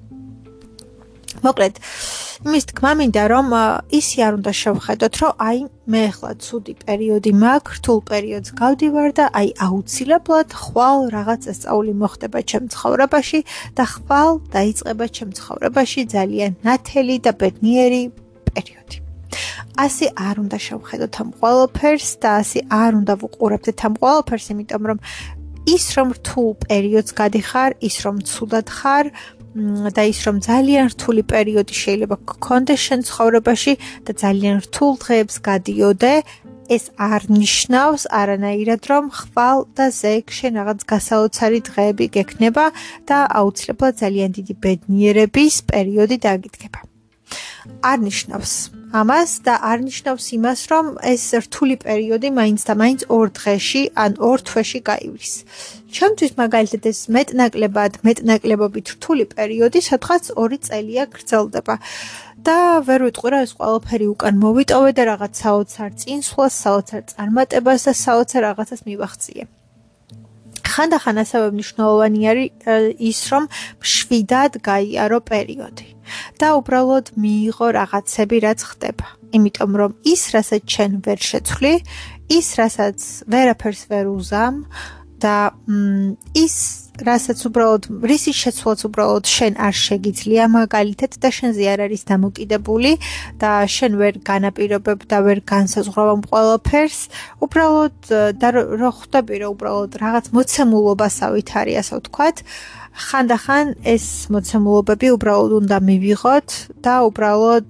მოკლედ, იმის თქმა მინდა, რომ ისი არ უნდა შევხედოთ, რომ აი მე ახლა ცუდი პერიოდი მაქვს, რთულ პერიოდს გავდივარ და აი აუცილებლად ხვალ რაღაც ესწაული მოხდება ჩემ ცხოვრებაში და ხვალ დაიწყება ჩემ ცხოვრებაში ძალიან ნათელი და ბედნიერი პერიოდი. ასე არ უნდა შევხედოთ ამ ყველაფერს და ასე არ უნდა ვუყურებდეთ ამ ყველაფერს, იმიტომ რომ ის რომ რთულ პერიოდს გადიხარ, ის რომ ცუდად ხარ და ის რომ ძალიან რთული პერიოდი შეიძლება გქონდეს შენ ცხოვრებაში და ძალიან რთულ დღეებს გადიოდე, ეს არ ნიშნავს არანაირად რომ ხვალ და ზეგ შენ რაღაც გასაოცარი დღეები გექნება და აუცილებლად ძალიან დიდი ბედნიერების პერიოდი დაგიდგება. არ ნიშნავს ამას და არ ნიშნავს იმას, რომ ეს რთული პერიოდი მაინც და მაინც ორ დღეში ან ორ თვეში გაივლის. ჩემთვის მაგალითად ეს მეტნაკლებად, მეტნაკლებობით რთული პერიოდი სადღაც ორი წელია გრძელდება. და ვერ ვიტყვი რა ეს ყველაფერი უკან მოვიტოვე და რაღაც საოცარ წინსვლას, საოცარ წარმატებას და საოცარ რაღაცას მივახციე. ხანდახან ასევე მნიშვნელოვანი არის ის, რომ მშვიდად გაიარო პერიოდი და უბრალოდ მიიღო რაღაცები, რაც ხდება. იმიტომ რომ ის, რასაც შენ ვერ შეცვლი, ის, რასაც ვერაფერს ვერ უზამ და ის, რასაც უბრალოდ რისის შეცვლაც უბრალოდ შენ არ შეგიძლია მაგალითად და შენზე არ არის დამოკიდებული და შენ ვერ განაპირობებ და ვერ განსაზღვრავ ამ ყველაფერს, უბრალოდ და რო ხვდები რომ უბრალოდ რაღაც მოცემულობასავით არის, ასე ვთქვათ, ხანდახან ეს მოცემულობები უბრალოდ უნდა მივიღოთ და უბრალოდ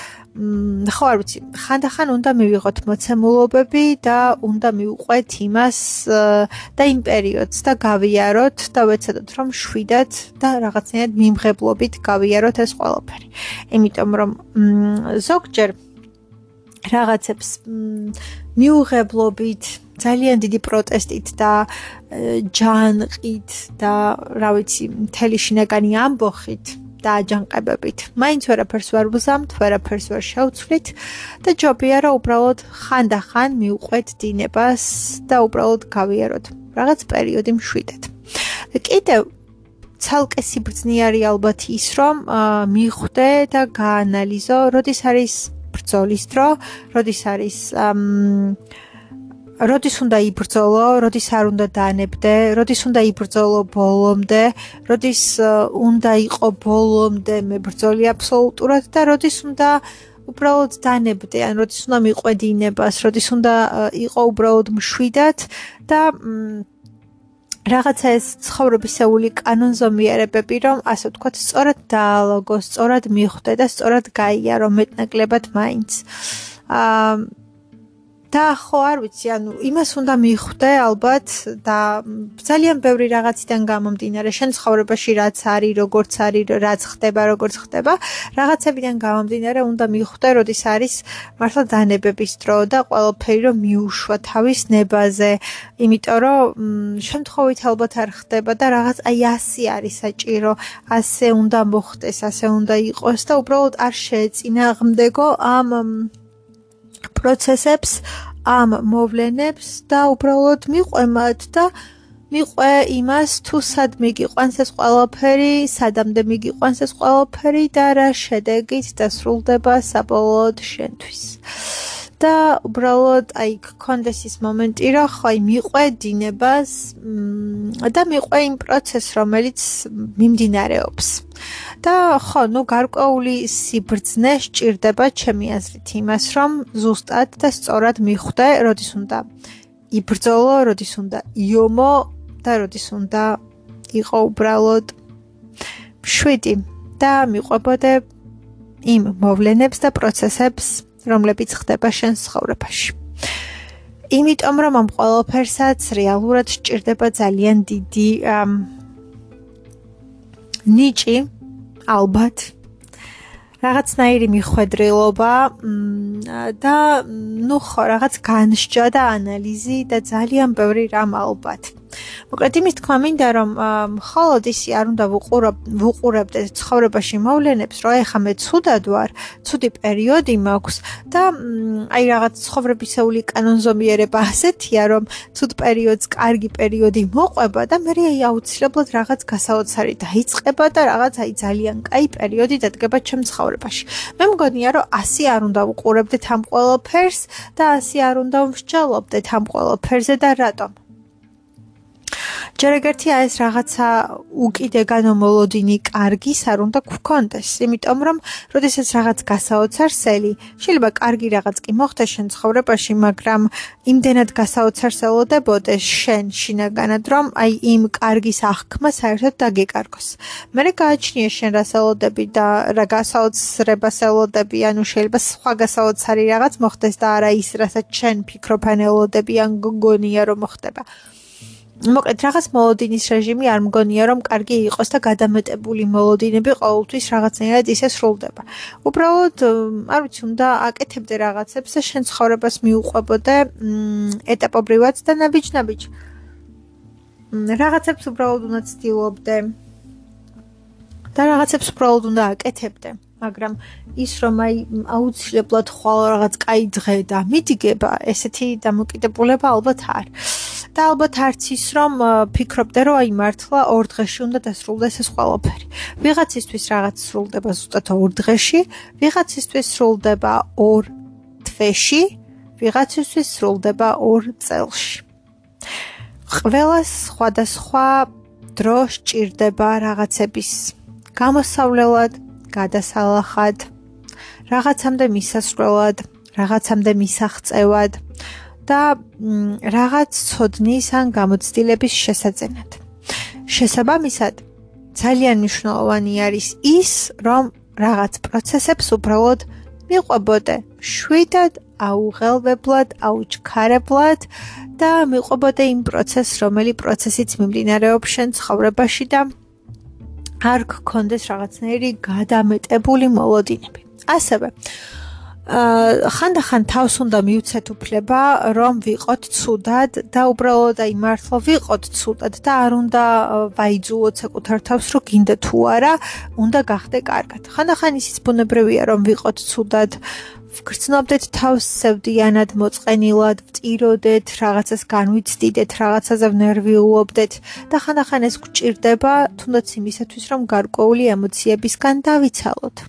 ხო არ ვიცი, ხანდახან უნდა მივიღოთ მოცემულობები და უნდა მივყვეთ იმას და იმ პერიოდს და გავიაროთ და ვეცადოთ რომ შვიდად და რაღაცნაირად მიმღებლობით გავიაროთ ეს ყველაფერი. იმიტომ რომ ზოგჯერ რაღაცებს მიუღებლობით, ძალიან დიდი პროტესტით და ჯანყით და რა ვიცი, მთელი შინაგანი ამბოხით და აჯანყებებით. მაინც ვერაფერს ვერ ვუზამთ, ვერაფერს ვერ შევცვლით და ჯობია რომ უბრალოდ ხანდახან მივყვეთ დინებას და უბრალოდ გავიაროთ რაღაც პერიოდი მშვიდად. კიდევ ცალკე სიბრძნე ალბათ ის, რომ მიხვდე და გაანალიზო, როდის არის ბრძოლის დრო, როდის არის როდის უნდა იბრძოლო, როდის არ უნდა დაანებდე, როდის უნდა იბრძოლო ბოლომდე, როდის უნდა იყო ბოლომდე მებრძოლი აბსოლუტურად და როდის უნდა უბრალოდ დაანებდე, ან როდის უნდა მიყვე დინებას, როდის უნდა იყო უბრალოდ მშვიდად და რაღაცა ეს ცხოვრებისეული კანონზომიერებები, რომ ასე ვთქვათ, სწორად დაალაგო, სწორად მიხვდე და სწორად გაიარო მეტნაკლებად მაინც. აა და ხო არ ვიცი, ანუ იმას უნდა მიხვდე ალბათ და ძალიან ბევრი რაღაციდან გამომდინარე, შენ ცხოვრებაში რაც არის, როგორც არის, რაც ხდება, როგორც ხდება, რაღაცებიდან გამომდინარე უნდა მიხვდე, როდის არის მართლა დანებების დრო და ყველაფერი რომ მიუშვა თავის ნებაზე, იმიტომ რომ შემთხვევით ალბათ არ ხდება და რაღაც აი ასე არის საჭირო, ასე უნდა მოხდეს, ასე უნდა იყოს და უბრალოდ არ შეეწინააღმდეგო ამ პროცესებს, ამ მოვლენებს და უბრალოდ მიყვემათ და მიყვე იმას, თუ სად მიგიყვანს ეს ყველაფერი, სადამდე მიგიყვანს ეს ყველაფერი და რა შედეგით დასრულდება საბოლოოდ შენთვის. და უბრალოდ აი გქონდეს ის მომენტი, რომ ხო აი მიყვე დინებას და მიყვე იმ პროცესს, რომელიც მიმდინარეობს. და ხო, ნუ გარკვეული სიბრძნე სჭირდება ჩემი აზრით იმას, რომ ზუსტად და სწორად მიხვდე, როდის უნდა იბრძოლო, როდის უნდა იომო და როდის უნდა იყო უბრალოდ შვიდი და მიყვებოდე იმ მოვლენებს და პროცესებს, რომლებიც ხდება შენს ცხოვრებაში. იმიტომ რომ ამ ყველაფერსაც რეალურად სჭირდება ძალიან დიდი ნიჭი, ალბათ, რაღაცნაირი მიხვედრილობა და ნუ ხო, რაღაც განსჯა და ანალიზი და ძალიან ბევრი რამ ალბათ. მოკლედ იმის თქმა მინდა, რომ მხოლოდ ისი არ უნდა ვუყურებდე ცხოვრებაში მოვლენებს, რომ ეხა მე ცუდად ვარ, ცუდი პერიოდი მაქვს და აი რაღაც ცხოვრებისეული კანონზომიერება ასეთია, რომ ცუდ პერიოდს კარგი პერიოდი მოყვება და მე აი აუცილებლად რაღაც გასაოცარი დაიწყება და რაღაც აი ძალიან კაი პერიოდი დადგება ჩემ ცხოვრებაში. მე მგონია, რომ ასე არ უნდა ვუყურებდეთ ამ ყველაფერს და ასე არ უნდა ვსჯელობდეთ ამ ყველაფერზე და რატომ? ჯერ ეგერთია ეს რაღაცა უკიდე განმოლოდინი კარგის არ უნდა გქონდეს, იმიტომ რომ როდესაც რაღაც გასაოცარს ელი, შეიძლება კარგი რაღაც კი მოხდეს შენ ცხოვრებაში, მაგრამ იმდენად გასაოცარს ელოდებოდეს შენ შინაგანად, რომ აი იმ კარგის აღქმა საერთოდ დაგეკარგოს. მერე გააჩნია შენ რას ელოდები და რა გასაოცრებას ელოდები, ანუ შეიძლება სხვა გასაოცარი რაღაც მოხდეს და არა ის, რასაც შენ ფიქრობ ან ელოდები ან გგონია რომ მოხდება. მოკლედ რაღაც მოლოდინის რეჟიმი არ მგონია რომ კარგი იყოს და გადამეტებული მოლოდინები ყოველთვის რაღაცნაირად ისე სრულდება. უბრალოდ არ ვიცი, უნდა აკეთებდე რაღაცებს და შენ ცხოვრებას მიუყვებოდე ეტაპობრივად და ნაბიჯ-ნაბიჯ. რაღაცებს უბრალოდ უნდა ცდილობდე და რაღაცებს უბრალოდ უნდა აკეთებდე. მაგრამ ის რომ აი აუცილებლად ხვალ რაღაც კაი დღე და მიდგება, ესეთი დამოკიდებულება ალბათ არ. და ალბათ არც ის რომ ფიქრობდე რომ აი მართლა ორ დღეში უნდა დასრულდეს ეს ყველაფერი. ვიღაცისთვის რაღაც სრულდება ზუსტად ორ დღეში, ვიღაცისთვის სრულდება ორ თვეში, ვიღაცისთვის სრულდება ორ წელში. ყველას სხვადასხვა დრო სჭირდება რაღაცების გამოსავლელად, გადასალახად, რაღაცამდე მისასვლელად, რაღაცამდე მისაღწევად და რაღაც ცოდნის ან გამოცდილების შესაძენად. შესაბამისად, ძალიან მნიშვნელოვანი არის ის, რომ რაღაც პროცესებს უბრალოდ მიყვებოდე შვიდად, აუღელვებლად, აუჩქარებლად და მიყვებოდე იმ პროცესს, რომელი პროცესიც მიმდინარეობს შენ ცხოვრებაში და არ გქონდეს რაღაცნაირი გადამეტებული მოლოდინები. ასევე ხანდახან თავს უნდა მივცეთ უფლება, რომ ვიყოთ ცუდად და უბრალოდ აი მართლა ვიყოთ ცუდად და არ უნდა ვაიძულოთ საკუთარ თავს, რომ გინდა თუ არა, უნდა გახდე კარგად. ხანდახან ისიც ბუნებრივია, რომ ვიყოთ ცუდად, ვგრძნობდეთ თავს სევდიანად, მოწყენილად, ვტიროდეთ, რაღაცას განვიცდიდეთ, რაღაცაზე ვნერვიულობდეთ და ხანდახან ეს გვჭირდება, თუნდაც იმისათვის, რომ გარკვეული ემოციებისგან დავიცალოთ.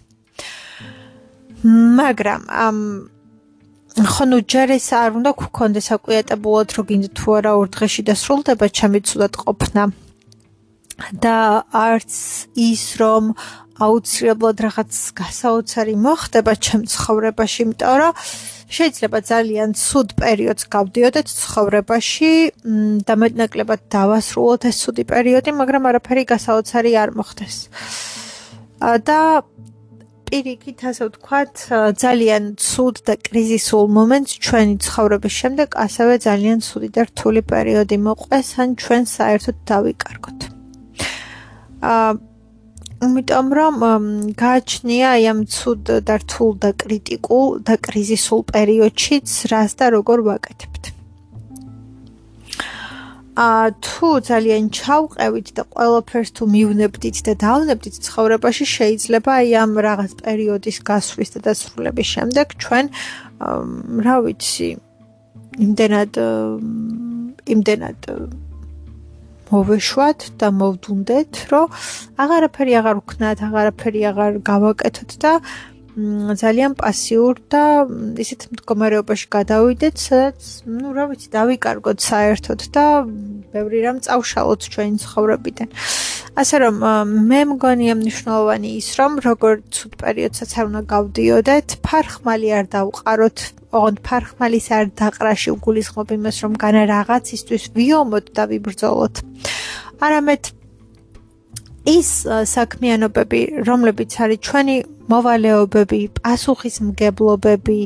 მაგრამ ამ ხო ნუ ჯერ ეს არ უნდა გქონდეს აკვიატებულად, რომ გინდა თუ არა ორ დღეში დასრულდება ჩემი ცუდად ყოფნა და არც ის, რომ აუცილებლად რაღაც გასაოცარი მოხდება ჩემ ცხოვრებაში, იმიტომ რომ შეიძლება ძალიან ცუდ პერიოდს გავდიოდეთ ცხოვრებაში და მეტნაკლებად დავასრულოთ ეს ცუდი პერიოდი, მაგრამ არაფერი გასაოცარი არ მოხდეს. და პირიქით, ასე ვთქვათ, ძალიან ცუდ და კრიზისულ მომენტს ჩვენი ცხოვრების შემდეგ ასევე ძალიან ცუდი და რთული პერიოდი მოყვეს, ან ჩვენ საერთოდ დავიკარგოთ. აა იმიტომ რომ გააჩნია აი ამ ცუდ და რთულ და კრიტიკულ და კრიზისულ პერიოდშიც რას და როგორ ვაკეთებთ. აა თუ ძალიან ჩავყევით და ყველაფერს თუ მივნებდით და დავნებდით ცხოვრებაში, შეიძლება აი ამ რაღაც პერიოდის გასვლის და დასრულების შემდეგ ჩვენ რა ვიცი, იმდენად იმდენად მოვეშვათ და მოვდუნდეთ, რომ აღარაფერი აღარ ვქნათ, აღარაფერი აღარ გავაკეთოთ და ძალიან პასიურ და ისეთ მდგომარეობაში გადავიდეთ, სადაც, ну, რა ვიცი, დავიკარგოთ საერთოდ და ბევრი რამ წავშალოთ ჩვენი ცხოვრებიდან. ასე რომ მე მგონია მნიშვნელოვანი ის, რომ როგორ ცუდ პერიოდსაც არ უნდა გავდიოდეთ, ფარხმალი არ დავყაროთ, ოღონდ ფარხმალის არ დაყრაში უგულისხმობ იმას, რომ განა რაღაცისთვის ვიომოთ და ვიბრძოლოთ. არამედ ის საქმიანობები, რომლებიც არის ჩვენი მოვალეობები, პასუხისმგებლობები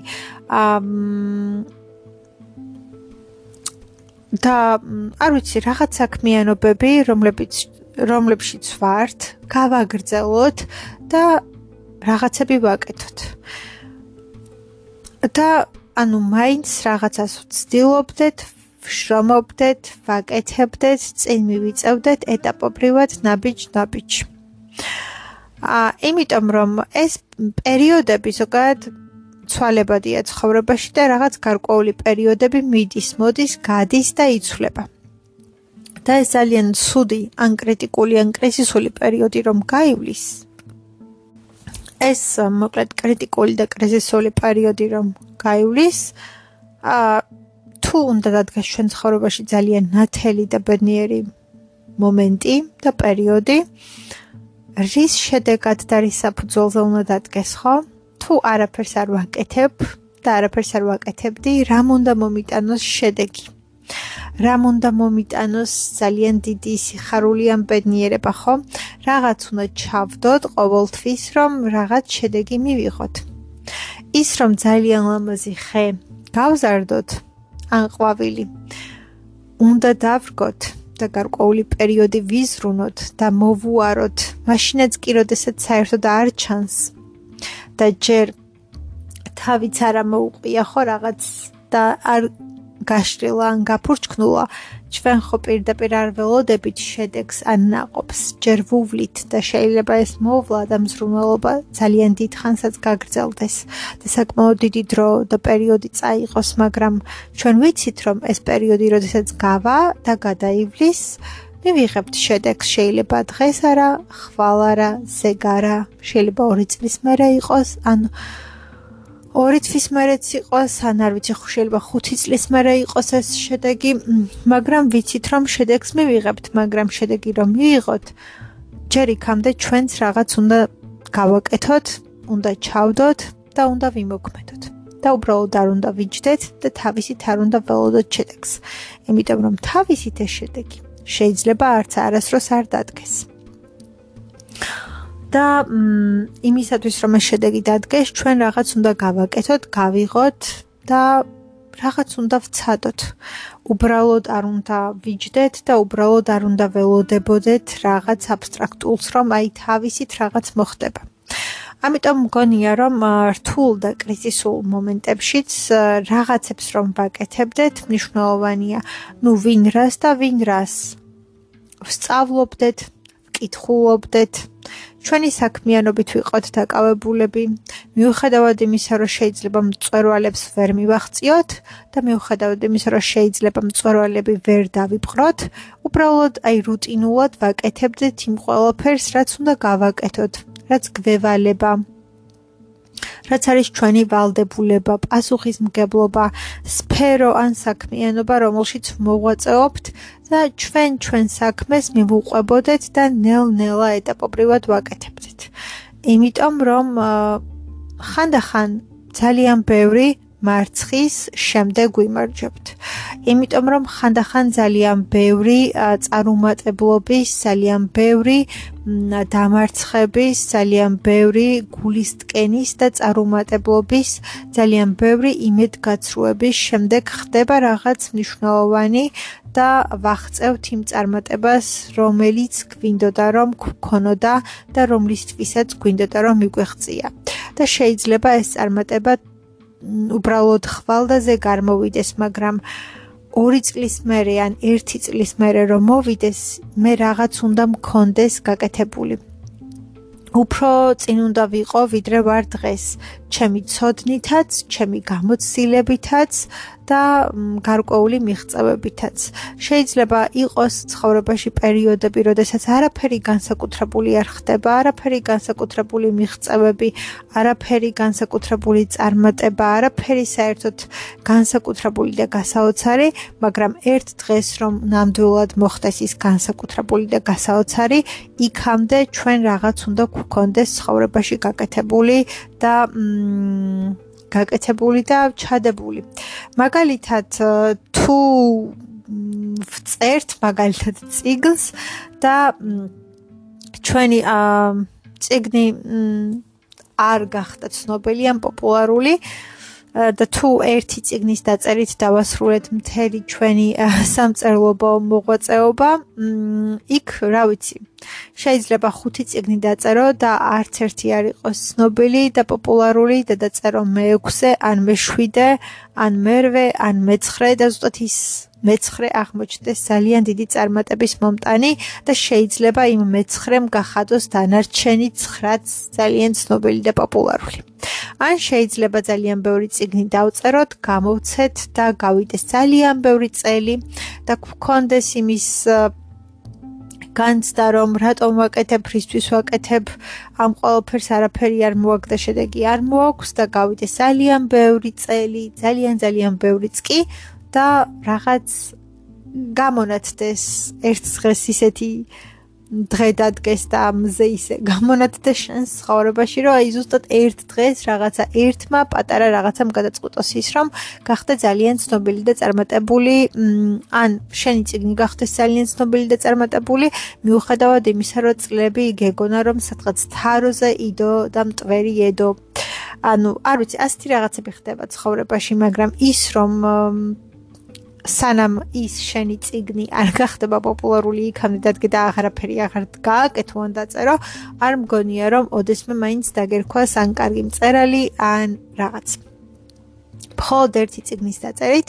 და არ ვიცი, რაღაც საქმიანობები, რომლებიც რომლებშიც ვართ, გავაგრძელოთ და რაღაცები ვაკეთოთ. და ანუ მაინც რაღაცას ვცდილობდეთ, ვშრომობდეთ, ვაკეთებდეთ, წინ მივიწევდეთ ეტაპობრივად ნაბიჯ-ნაბიჯ. აა, იმიტომ რომ ეს პერიოდები ზოგადად ცვალებადია ცხოვრებაში და რაღაც გარკვეული პერიოდები მიდის, მოდის, გადის და იცვლება. და ეს ძალიან ცუდი, ან კრიტიკული, ან კრიზისული პერიოდი რომ გაივლის, ეს მოკლედ კრიტიკული და კრიზისული პერიოდი რომ გაივლის, აა თუ უნდა დადგეს ჩვენ ცხოვრებაში ძალიან ნათელი და ბედნიერი მომენტი და პერიოდი, რის შედეგად და რის საფუძველზე უნდა დადგეს, ხო? თუ არაფერს არ ვაკეთებ და არაფერს არ ვაკეთებდი, რამ უნდა მომიტანოს შედეგი? რამ უნდა მომიტანოს ძალიან დიდი სიხარული ან ბედნიერება, ხო? რაღაც უნდა ჩავდოთ ყოველთვის, რომ რაღაც შედეგი მივიღოთ. ის რომ ძალიან ლამაზი ხე გავზარდოთ, ან ყვავილი, უნდა დავრგოთ და გარკვეული პერიოდი ვიზრუნოთ და მოვუაროთ, მაშინაც კი როდესაც საერთოდ არ ჩანს და ჯერ თავიც არ მოუყია ხო რაღაც და არ გაშრილა ან გაფურჩქნულა, ჩვენ ხო პირდაპირ არ ველოდებით შედეგს ან ნაყოფს, ჯერ ვუვლით და შეიძლება ეს მოვლა და მზრუნველობა ძალიან დიდ ხანსაც გაგრძელდეს და საკმაოდ დიდი დრო და პერიოდი წაიღოს, მაგრამ ჩვენ ვიცით, რომ ეს პერიოდი როდესაც გავა და გადაივლის, მივიღებთ შედეგს, შეიძლება დღეს არა, ხვალ არა, ზეგ არა, შეიძლება ორი წლის მერე იყოს, ან ორი თვის მერეც იყოს, ან არ ვიცი, შეიძლება ხუთი წლის მერე იყოს ეს შედეგი, მაგრამ ვიცით, რომ შედეგს მივიღებთ, მაგრამ შედეგი რომ მივიღოთ, ჯერ იქამდე ჩვენც რაღაც უნდა გავაკეთოთ, უნდა ჩავდოთ და უნდა ვიმოქმედოთ. და უბრალოდ არ უნდა ვიჯდეთ და თავისით არ უნდა ველოდოთ შედეგს. იმიტომ რომ თავისით ეს შედეგი შეიძლება არც არასდროს არ დადგეს. და იმისათვის რომ ეს შედეგი დადგეს, ჩვენ რაღაც უნდა გავაკეთოთ, გავიღოთ და რაღაც უნდა ვცადოთ. უბრალოდ არ უნდა ვიჯდეთ და უბრალოდ არ უნდა ველოდებოდეთ რაღაც აბსტრაქტულს, რომ აი თავისით რაღაც მოხდება. ამიტომ მგონია, რომ რთულ და კრიზისულ მომენტებშიც რაღაცებს რომ ვაკეთებდეთ, მნიშვნელოვანია, ნუ ვინ რას და ვინ რას ვსწავლობდეთ, ვკითხულობდეთ, ჩვენი საქმიანობით ვიყოთ დაკავებულები, მიუხედავად იმისა, რომ შეიძლება მწვერვალებს ვერ მივაღწიოთ და მიუხედავად იმისა, რომ შეიძლება მწვერვალები ვერ დავიპყროთ, უბრალოდ აი რუტინულად ვაკეთებდეთ იმ ყველაფერს, რაც უნდა გავაკეთოთ, რაც გვევალება, რაც არის ჩვენი ვალდებულება, პასუხისმგებლობა, სფერო ან საქმიანობა, რომელშიც მოვაწეობთ და ჩვენ ჩვენ საქმეს მივუყვებოდეთ და ნელ-ნელა ეტაპობრივად ვაკეთებდეთ. იმიტომ რომ ხანდახან ძალიან ბევრი მარცხის შემდეგ ვიმარჯვებთ. იმიტომ რომ ხანდახან ძალიან ბევრი წარუმატებლობის, ძალიან ბევრი დამარცხების, ძალიან ბევრი გულისტკენის და წარუმატებლობის, ძალიან ბევრი იმედგაცრუების შემდეგ ხდება რაღაც მნიშვნელოვანი და ვაღწევთ იმ წარმატებას, რომელიც გვინდოდა რომ გქონოდა და რომლისთვისაც გვინდოდა რომ მიგვეღწია. და შეიძლება ეს წარმატება უბრალოდ ხვალდაზე გამოვიდეს, მაგრამ ორი წლის მერე ან ერთი წლის მერე რომ მოვიდეს, მე რაღაც უნდა მქონდეს გაკეთებული. უფრო წინ უნდა ვიყო, ვიდრე ვარ დღეს, ჩემი ცოდნითაც, ჩემი გამოცდილებითაც და გარკვეული მიღწევებითაც. შეიძლება იყოს ცხოვრებაში პერიოდები, როდესაც არაფერი განსაკუთრებული არ ხდება, არაფერი განსაკუთრებული მიღწევები, არაფერი განსაკუთრებული წარმატება, არაფერი საერთოდ განსაკუთრებული და გასაოცარი, მაგრამ ერთ დღეს რომ ნამდვილად მოხდეს ის განსაკუთრებული და გასაოცარი, იქამდე ჩვენ რაღაც უნდა გვქონდეს ცხოვრებაში გაკეთებული და გაკეთებული და ჩადებული. მაგალითად, თუ ვწერთ მაგალითად წიგნს და ჩვენი წიგნი არ გახდა ცნობილი ან პოპულარული და თუ ერთი წიგნის დაწერით დავასრულეთ მთელი ჩვენი სამწერლობო მოღვაწეობა, იქ რა ვიცი, შეიძლება ხუთი წიგნი დაწერო და არც ერთი არ იყოს ცნობილი და პოპულარული და დაწერო მეექვსე ან მეშვიდე ან მერვე ან მეცხრე და ზუსტად ის მეცხრე აღმოჩნდეს ძალიან დიდი წარმატების მომტანი და შეიძლება იმ მეცხრემ გახადოს დანარჩენი ცხრაც ძალიან ცნობილი და პოპულარული. ან შეიძლება ძალიან ბევრი წიგნი დავწეროთ, გამოვცეთ და გავიდეს ძალიან ბევრი წელი და გვქონდეს იმის განცდა რომ რატომ ვაკეთებ, რისთვის ვაკეთებ, ამ ყველაფერს არაფერი არ მოაქვს და შედეგი არ მოაქვს და გავიდეს ძალიან ბევრი წელი, ძალიან ძალიან ბევრიც კი და რაღაც გამონათდეს ერთ დღეს ისეთი დღე დადგეს და ამზე ისე გამონათდეს შენს ცხოვრებაში, რომ აი ზუსტად ერთ დღეს რაღაცა ერთმა პატარა რაღაცამ გადაწყვიტოს ის, რომ გახდა ძალიან ცნობილი და წარმატებული, ან შენი წიგნი გახდეს ძალიან ცნობილი და წარმატებული, მიუხედავად იმისა, რომ წლები გეგონა, რომ სადღაც თაროზე იდო და მტვერი ედო. ანუ არ ვიცი, ასეთი რაღაცები ხდება ცხოვრებაში, მაგრამ ის რომ სანამ ის შენი წიგნი არ გახდება პოპულარული, იქამდე დადგე და აღარაფერი აღარ გააკეთო ან დაწერო, არ მგონია რომ ოდესმე მაინც დაგერქვას ან კარგი მწერალი ან რაღაც. მხოლოდ ერთი წიგნის დაწერით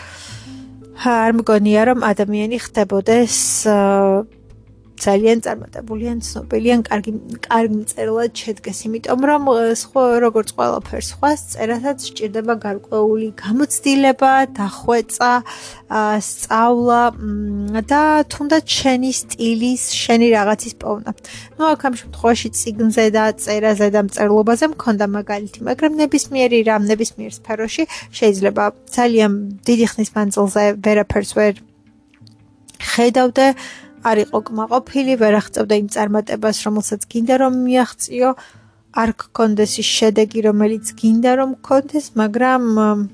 არ მგონია რომ ადამიანი ხდებოდეს ძალიან წარმატებული ან ცნობილი ან კარგი კარგი მწერლად შედგეს, იმიტომ რომ სხვა როგორც ყველაფერს სხვას წერასაც სჭირდება გარკვეული გამოცდილება, დახვეწა, სწავლა და თუნდაც შენი სტილის, შენი რაღაცის პოვნა. ნუ აქ ამ შემთხვევაში წიგნზე და წერაზე და მწერლობაზე მქონდა მაგალითი, მაგრამ ნებისმიერი რამ, ნებისმიერ სფეროში შეიძლება ძალიან დიდი ხნის მანძილზე ვერაფერს ვერ ხედავდე, არ იყო კმაყოფილი, ვერ აღწევდა იმ წარმატებას, რომელსაც გინდა რომ მიაღწიო, არ გქონდეს ის შედეგი, რომელიც გინდა რომ გქონდეს, მაგრამ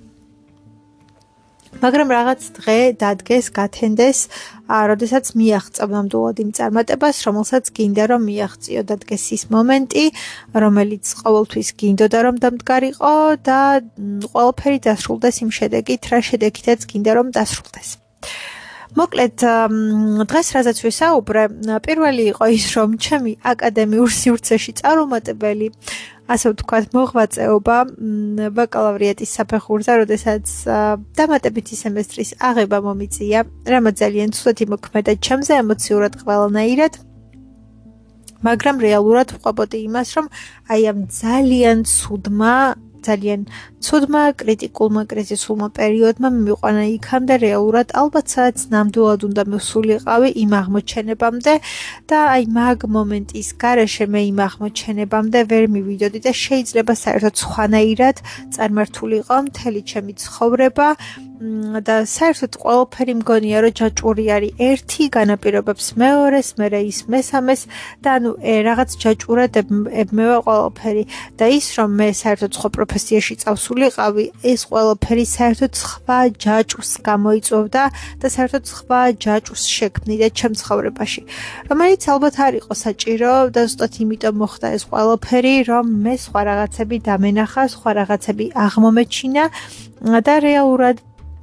მაგრამ რაღაც დღე დადგეს, გათენდეს, როდესაც მიაღწევ ნამდვილად იმ წარმატებას, რომელსაც გინდა რომ მიაღწიო, დადგეს ის მომენტი, რომელიც ყოველთვის გინდოდა რომ დამდგარიყო და ყველაფერი დასრულდეს იმ შედეგით, რა შედეგითაც გინდა რომ დასრულდეს. მოკლედ, დღეს რაზეც ვისაუბრე, პირველი იყო ის, რომ ჩემი აკადემიურ სივრცეში წარუმატებელი, ასე ვთქვათ, მოღვაწეობა ბაკალავრიატის საფეხურზე, როდესაც დამატებითი სემესტრის აღება მომიწია, რამაც ძალიან ცუდად იმოქმედა ჩემზე ემოციურად ყველანაირად, მაგრამ რეალურად ვყვებოდი იმას, რომ აი ამ ძალიან ცუდმა ძალიან ცუდმა კრიტიკულმა კრიზისულმა პერიოდმა მივიყვანა იქამდე რეალურად ალბათ სადაც ნამდვილად უნდა მივსულიყავი იმ აღმოჩენებამდე და აი მაგ მომენტის გარეშე მე იმ აღმოჩენებამდე ვერ მივიდოდი და შეიძლება საერთოდ სხვანაირად წარმართულიყო მთელი ჩემი ცხოვრება და საერთოდ ყველაფერი მგონია რომ ჯაჭვური არის ერთი განაპირობებს მეორეს, მერე ის მესამეს და ანუ რაღაც ჯაჭვურად ებმევა ყველაფერი და ის რომ მე საერთოდ სხვა პროფესიაში წავსულიყავი, ეს ყველაფერი საერთოდ სხვა ჯაჭვს გამოიწვევდა და საერთოდ სხვა ჯაჭვს შექმნიდა ჩემ ცხოვრებაში, რომელიც ალბათ არ იყო საჭირო და ზუსტად იმიტომ მოხდა ეს ყველაფერი, რომ მე სხვა რაღაცები დამენახა, სხვა რაღაცები აღმომეჩინა და რეალურად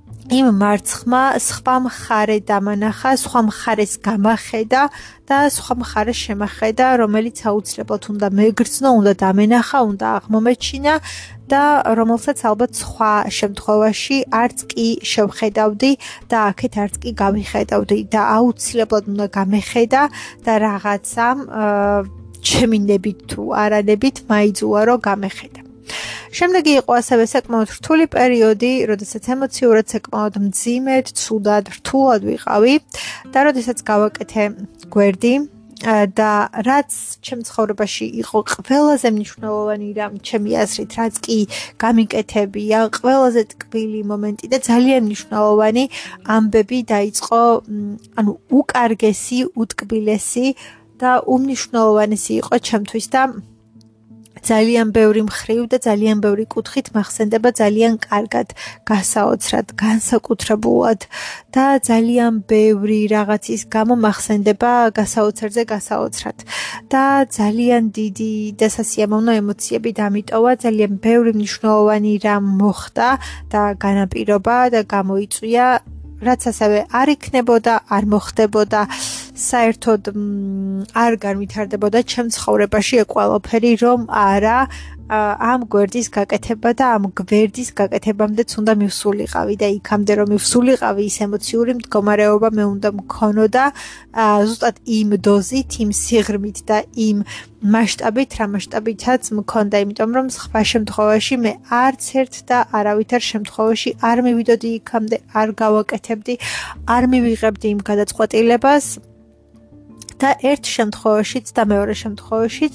იმ მარცხმა სხვა მხარე დამანახა, სხვა მხარეს გამახედა და სხვა მხარეს შემახედა, რომელიც აუცილებლად უნდა მეგრძნო, უნდა დამენახა, უნდა აღმომეჩინა და რომელსაც ალბათ სხვა შემთხვევაში არც კი შევხედავდი და აქეთ არც კი გამიხედავდი და აუცილებლად უნდა გამეხედა და რაღაცამ ჩემი ნებით თუ არანებით მაიძულა რომ გამეხედა. შემდეგი იყო ასევე საკმაოდ რთული პერიოდი, როდესაც ემოციურად საკმაოდ მძიმედ, ცუდად, რთულად ვიყავი და როდესაც გავაკეთე გვერდი და რაც ჩემ ცხოვრებაში იყო ყველაზე მნიშვნელოვანი რამ, ჩემი აზრით, რაც კი გამიკეთებია, ყველაზე ტკბილი მომენტი და ძალიან მნიშვნელოვანი ამბები დაიწყო, ანუ უკარგესი, უტკბილესი და უმნიშვნელოვანესი იყო ჩემთვის და ძალიან ბევრი მხრივ და ძალიან ბევრი კუთხით მახსენდება ძალიან კარგად, გასაოცრად, განსაკუთრებულად და ძალიან ბევრი რაღაცის გამო მახსენდება გასაოცრზე გასაოცრად და ძალიან დიდი და სასიამოვნო ემოციები დამიტოვა, ძალიან ბევრი მნიშვნელოვანი რამ მოხდა და განაპირობა და გამოიწვია, რაც ასევე არ იქნებოდა, არ მოხდებოდა საერთოდ არ განვითარდებოდა ჩემ ცხოვრებაში ეგ ყველაფერი რომ არა ამ გვერდის გაკეთება და ამ გვერდის გაკეთებამდეც უნდა მივსულიყავი და იქამდე რომ მივსულიყავი ის ემოციური მდგომარეობა მე უნდა მქონოდა ზუსტად იმ დოზით, იმ სიღრმით და იმ მასშტაბით, რა მასშტაბითაც მქონდა, იმიტომ რომ სხვა შემთხვევაში მე არც ერთ და არავითარ შემთხვევაში არ მივიდოდი იქამდე, არ გავაკეთებდი, არ მივიღებდი იმ გადაწყვეტილებას და ერთ შემთხვევაშიც და მეორე შემთხვევაშიც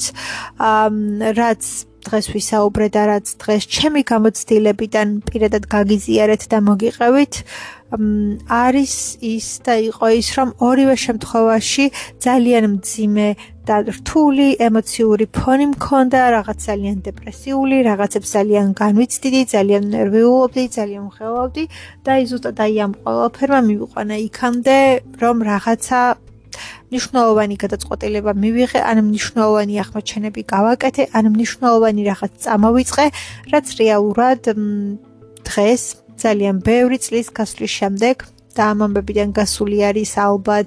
რაც დღეს ვისაუბრე და რაც დღეს ჩემი გამოცდილებიდან პირადად გაგიზიარეთ და მოგიყევით არის ის და იყო ის რომ ორივე შემთხვევაში ძალიან მძიმე და რთული ემოციური ფონი მქონდა, რაღაც ძალიან დეპრესიული, რაღაცებს ძალიან განვიცდიდი, ძალიან ნერვიულობდი, ძალიან მღელავდი და ზუსტად აი ამ ყველაფერმა მივიყვანა იქამდე რომ რაღაცა მნიშვნელოვანი გადაწყვეტილება მივიღე, ან მნიშვნელოვანი აღმოჩენები გავაკეთე, ან მნიშვნელოვანი რაღაც წამოვიწყე, რაც რეალურად დღეს ძალიან ბევრი წლის გასვლის შემდეგ და ამ ამბებიდან გასული არის ალბათ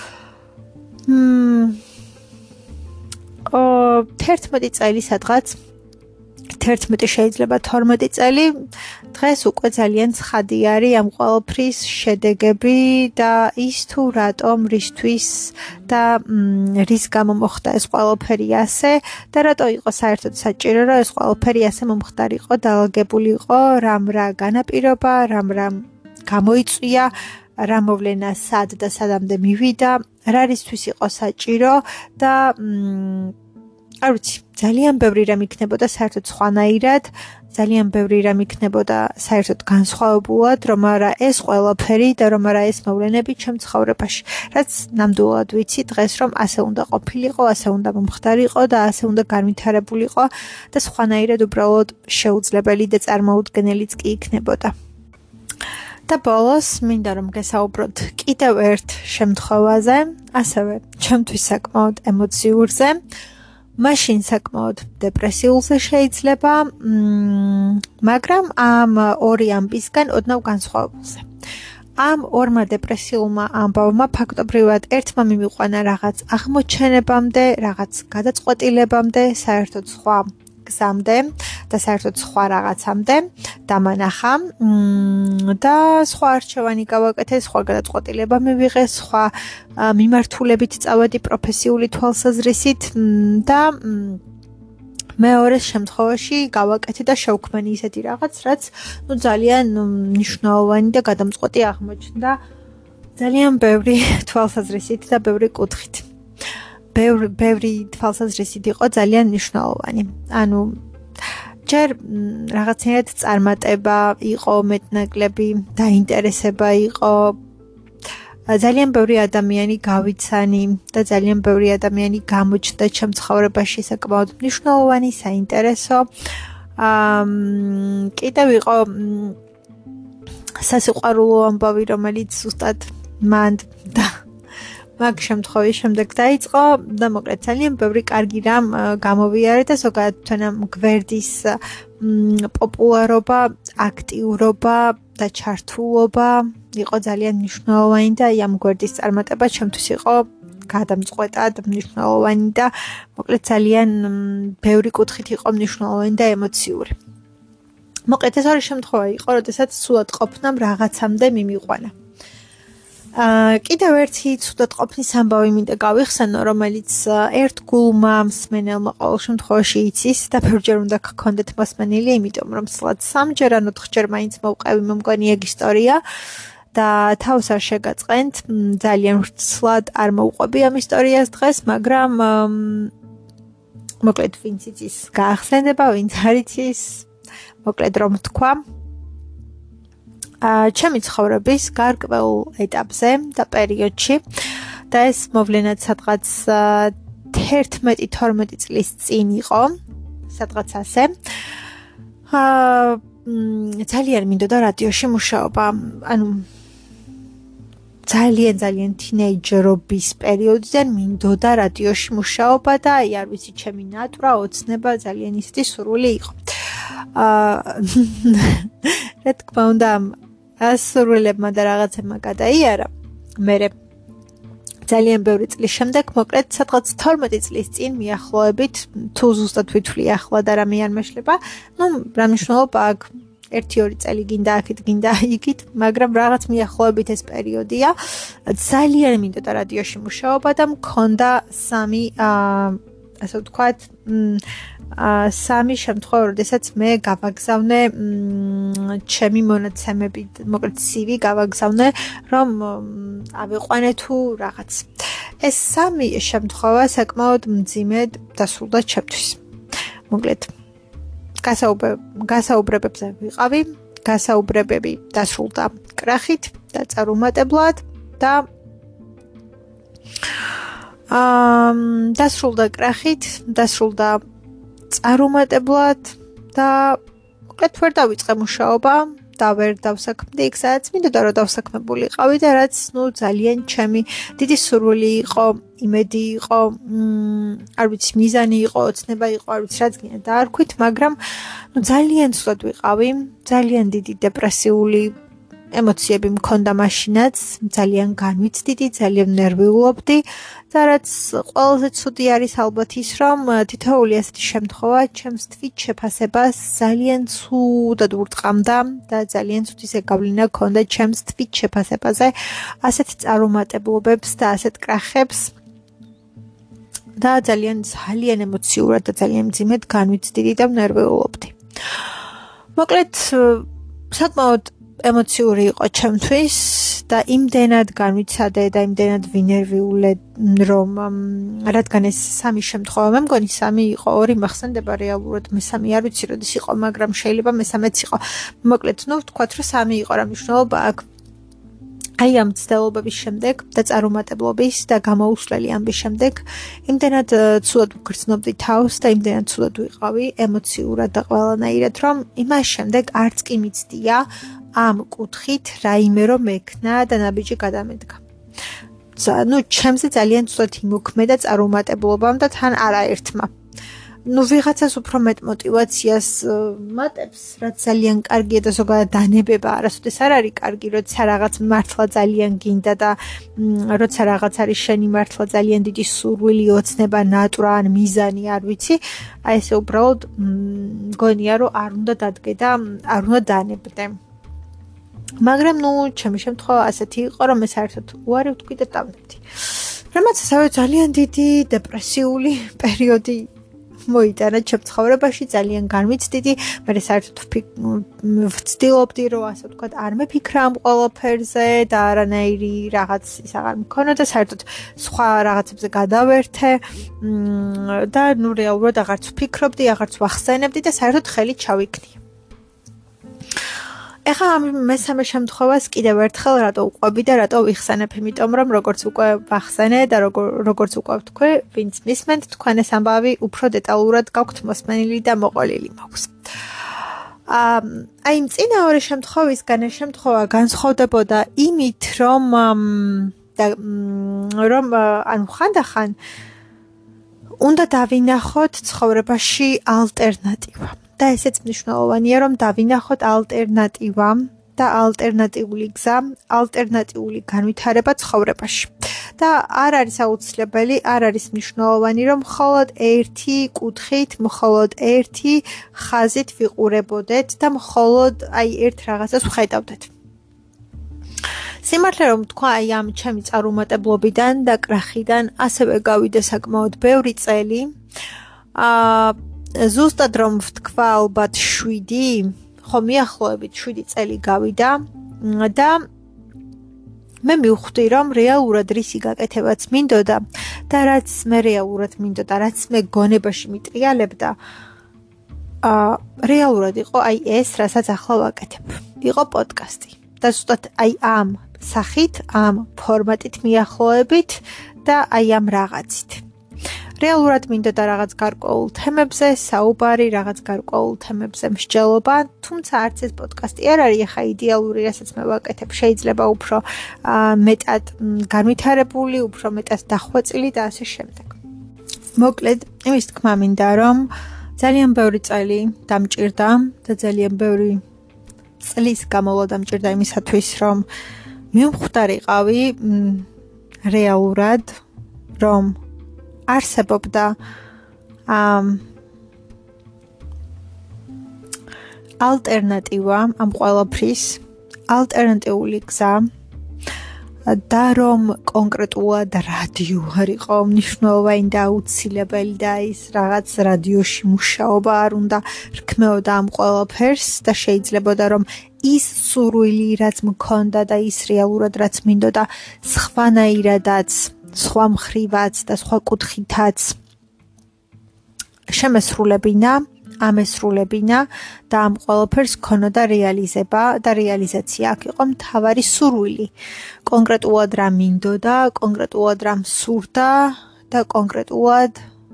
თერთმეტი წელი სადღაც, თერთმეტი შეიძლება თორმეტი წელი, დღეს უკვე ძალიან ცხადი არის ამ ყველაფრის შედეგები და ის თუ რატომ, რისთვის და რის გამო მოხდა ეს ყველაფერი ასე და რატო იყო საერთოდ საჭირო, რომ ეს ყველაფერი ასე მომხდარიყო, დაალაგებულიყო, რამ რა განაპირობა, რამ რამ გამოიწვია, რა მოვლენა სად და სადამდე მივიდა, რა რისთვის იყო საჭირო და არ ვიცი, ძალიან ბევრი რამ იქნებოდა საერთოდ სხვანაირად, ძალიან ბევრი რამ იქნებოდა საერთოდ განსხვავებულად, რომ არა ეს ყველაფერი და რომ არა ეს მოვლენები ჩემ ცხოვრებაში. რაც ნამდვილად ვიცი დღეს, რომ ასე უნდა ყოფილიყო, ასე უნდა მომხდარიყო და ასე უნდა განვითარებულიყო და სხვანაირად უბრალოდ შეუძლებელი და წარმოუდგენელიც კი იქნებოდა. და ბოლოს მინდა რომ გესაუბროთ კიდევ ერთ შემთხვევაზე, ასევე ჩემთვის საკმაოდ ემოციურზე. მაშინ საკმაოდ დეპრესიულზე შეიძლება, მაგრამ ამ ორი ამბისგან ოდნავ განსხვავებულზე. ამ ორმა დეპრესიულმა ამბავმა ფაქტობრივად ერთმა მივიყვანა რაღაც აღმოჩენებამდე, რაღაც გადაწყვეტილებამდე, საერთოდ სხვა გზამდე და საერთოდ სხვა რაღაცამდე დამანახა და სხვა არჩევანი გავაკეთე, სხვა გადაწყვეტილება მივიღე, სხვა მიმართულებით წავედი პროფესიული თვალსაზრისით და მეორე შემთხვევაში გავაკეთე და შევქმენი ისეთი რაღაც, რაც ნუ ძალიან მნიშვნელოვანი და გადამწყვეტი აღმოჩნდა ძალიან ბევრი თვალსაზრისით და ბევრი კუთხით. ბევრი ბევრი თვალსაზრისით იყო ძალიან მნიშვნელოვანი. ანუ ჯერ რაღაცნაირად წარმატება იყო, მეტნაკლები დაინტერესება იყო, ძალიან ბევრი ადამიანი გავიცანი და ძალიან ბევრი ადამიანი გამოჩნდა ჩემ ცხოვრებაში საკმაოდ მნიშვნელოვანი, საინტერესო. აა კიდევ იყო სასიყვარულო ამბავი, რომელიც ზუსტად მან და მაგ შემთხვევის შემდეგ დაიწყო და მოკლედ ძალიან ბევრი კარგი რამ გამოვიარე და ზოგადად თვითონ გვერდის პოპულარობა, აქტიურობა და ჩართულობა იყო ძალიან მნიშვნელოვანი და ამ გვერდის წარმატება ჩემთვის იყო გადამწყვეტად მნიშვნელოვანი და მოკლედ ძალიან ბევრი კუთხით იყო მნიშვნელოვანი და ემოციური. მოკლედ ეს ორი შემთხვევა იყო, როდესაც სულად ყოფნამ რაღაცამდე მიმიყვანა. აა კიდევ ერთი ცუდად ყოფნის ამბავი მინდა გავიხსენო, რომელიც ერთ გულმა მსმენელმა ყოველ შემთხვევაში იცის და ბევრჯერ უნდა გქონდეთ მოსმენილი, იმიტომ რომ სულად სამჯერ ან ოთხჯერ მაინც მოვყევი, მე მგონი ეგ ისტორია და თავს არ შეგაწყენთ, ძალიან ვრცლად არ მოვყვები ამ ისტორიას დღეს, მაგრამ მოკლედ ვინც იცის გაახსენდება, ვინც არ იცის, მოკლედ რომ თქვა აა ჩემი ცხოვრების გარკვეულ ეტაპზე და პერიოდში და ეს მოვლენად სადღაც თერთმეტი თორმეტი წლის წინ იყო, სადღაც ასე. აა ძალიან მინდოდა რადიოში მუშაობა, ანუ ძალიან ძალიან თინეიჯერობის პერიოდიდან მინდოდა რადიოში მუშაობა და აი არ ვიცი ჩემი ნატვრა, ოცნება ძალიან ისეთი სურვილი იყო. აა რა თქმა უნდა ასურვილებმა და რაღაცებმა გადაიარა. მე ძალიან ბევრი წლის შემდეგ, მოკლედ სადღაც თორმეტი წლის წინ მიახლოებით, თუ ზუსტად ვითვლი ახლა და რამე არ მეშლება, ну, რა მნიშვნელობა აქვს ერთი ორი წელი გინდა აქეთ, გინდა იქით, მაგრამ რაღაც მიახლოებით ეს პერიოდია. ძალიან მინდოდა რადიოში მუშაობა და მქონდა სამი აა ასე ვთქვათ, აა სამი შემთხვევა, როდესაც მე გავაგზავნე ჩემი მონაცემები, მოკლედ სი ვი გავაგზავნე, რომ ავიყვანე თუ რაღაც. ეს სამი შემთხვევა საკმაოდ მძიმედ დასრულდა ჩემთვის. მოკლედ გასაუბრებებზე ვიყავი, გასაუბრებები დასრულდა კრახით და წარუმატებლად და აა დასრულდა კრახით, დასრულდა წარუმატებლად და მოკლედ ვერ დავიწყე მუშაობა და ვერ დავსაქმდი იქ, სადაც მინდოდა რომ დავსაქმებულიყავი და რაც ნუ ძალიან ჩემი დიდი სურვილი იყო, იმედი იყო, არ ვიცი, მიზანი იყო, ოცნება იყო, არ ვიცი რაც გინდა დაარქვით, მაგრამ ნუ ძალიან ცუდად ვიყავი, ძალიან დიდი დეპრესიული ემოციები მქონდა მაშინაც, ძალიან განვიცდიდი, ძალიან ნერვიულობდი და რაც ყველაზე ცუდი არის ალბათ ის, რომ თითოეული ასეთი შემთხვევა ჩემს თვით შეფასებას ძალიან ცუდად ურტყამდა და ძალიან ცუდი ზეგავლენა ჰქონდა ჩემს თვით შეფასებაზე, ასეთ წარუმატებლობებს და ასეთ კრახებს და ძალიან ძალიან ემოციურად და ძალიან მძიმედ განვიცდიდი და ნერვიულობდი. მოკლედ საკმაოდ ემოციური იყო ჩემთვის და იმდენად განვიცადე და იმდენად ვინერვიულე, რომ რადგან ეს სამი შემთხვევა, მე მგონი სამი იყო, ორი მახსენდება რეალურად, მესამე არ ვიცი როდის იყო, მაგრამ შეიძლება მესამეც იყო. მოკლედ, ნუ ვთქვათ, რომ სამი იყო, რა მნიშვნელობა აქვს. აი ამ ცდელობების შემდეგ და წარუმატებლობის და გამოუსვლელი ამბის შემდეგ იმდენად ცუდად ვგრძნობდი თავს და იმდენად ცუდად ვიყავი ემოციურად და ყველანაირად, რომ იმას შემდეგ არც კი მიცდია ამ კუთხით რაიმე რომ ექნა და ნაბიჯი გადამედგა. ну, ჩემზე ძალიან ცუდად იმოქმედა წარუმატებლობამ და თან არაერთმა. ну, ვიღაცას უფრო მეტ мотиваციას მატებს, რაც ძალიან კარგია და ზოგადად დანებება, არასოდეს არ არის კარგი, როცა რაღაც მართლა ძალიან გინდა და როცა რაღაც არის შენი მართლა ძალიან დიდი სურვილი, ოცნება, ნატვრა ან მიზანი, არ ვიცი, აი ესე უბრალოდ მგონია, რომ არ უნდა დადგე და არ უნდა დანებდე. მაგრამ ნუ ჩემი შემთხვევა ასეთი იყო, რომ მე საერთოდ უარი ვთქვი და დავდებდი. რამაც ასევე ძალიან დიდი დეპრესიული პერიოდი მოიტანა ჩემ ცხოვრებაში, ძალიან განვიცდიდი, მე საერთოდ ვცდილობდი, რომ ასე ვთქვათ, არ მეფიქრა ამ ყველაფერზე და არანაირი რაღაც ის აღარ მქონოდა, საერთოდ სხვა რაღაცებზე გადავერთე და ნუ რეალურად აღარც ვფიქრობდი, აღარც ვახსენებდი და საერთოდ ხელი ჩავიქნია. ეხლა ამ მესამე შემთხვევას კიდევ ერთხელ რატო უყვები და რატო ვიხსენებ, იმიტომ რომ როგორც უკვე ვახსენე და როგორც უკვე ვთქვი, ვინც მისმენთ, თქვენ ეს ამბავი უფრო დეტალურად გაქვთ მოსმენილი და მოყოლილი მაქვს. აი, წინა ორი შემთხვევისგან ეს შემთხვევა განსხვავდებოდა იმით, რომ და რომ ანუ ხანდახან უნდა დავინახოთ ცხოვრებაში ალტერნატივა. და ესეც მნიშვნელოვანია, რომ დავინახოთ ალტერნატივა და ალტერნატიული გზა, ალტერნატიული განვითარება ცხოვრებაში. და არ არის აუცილებელი, არ არის მნიშვნელოვანი, რომ მხოლოდ ერთი კუთხით, მხოლოდ ერთი ხაზით ვიყურებოდეთ და მხოლოდ აი ერთ რაღაცას ვხედავდეთ. სიმართლე რომ თქვა, აი ამ ჩემი წარუმატებლობიდან და კრახიდან ასევე გავიდა საკმაოდ ბევრი წელი. აა ზუსტად რომ ვთქვა ალბათ შვიდი, ხო მიახლოებით შვიდი წელი გავიდა და მე მივხვდი რომ რეალურად რისი გაკეთებაც მინდოდა და რაც მე რეალურად მინდოდა, რაც მე გონებაში მიტრიალებდა, აა რეალურად იყო აი ეს, რასაც ახლა ვაკეთებ. იყო პოდკასტი. და ზუსტად აი ამ სახით, ამ ფორმატით მიახლოებით და აი ამ რაღაცით. რეალურად მინდოდა რაღაც გარკვეულ თემებზე საუბარი, რაღაც გარკვეულ თემებზე მსჯელობა, თუმცა არც ეს პოდკასტი არ არის ახლა იდეალური, რასაც მე ვაკეთებ, შეიძლება უფრო მეტად განვითარებული, უფრო მეტად დახვეწილი და ასე შემდეგ. მოკლედ, იმის თქმა მინდა, რომ ძალიან ბევრი წელი დამჭირდა და ძალიან ბევრი წლის გამოვლა დამჭირდა იმისათვის, რომ მივხვდარიყავი რეალურად, რომ არსებობდა ამ ალტერნატივა ამ ყველაფრის, ალტერნატიული გზა და რომ კონკრეტულად რადიო არ იყო მნიშვნელოვანი და აუცილებელი და ის რაღაც რადიოში მუშაობა არ უნდა რქმეოდა ამ ყველაფერს და შეიძლებოდა რომ ის სურვილი რაც მქონდა და ის რეალურად რაც მინდოდა სხვანაირადაც სხვა მხრივაც და სხვა კუთხითაც შემესრულებინა, ამესრულებინა და ამ ყველაფერს ქონოდა რეალიზება და რეალიზაცია. აქ იყო მთავარი სურვილი. კონკრეტულად რა მინდოდა, კონკრეტულად რა მსურდა და კონკრეტულად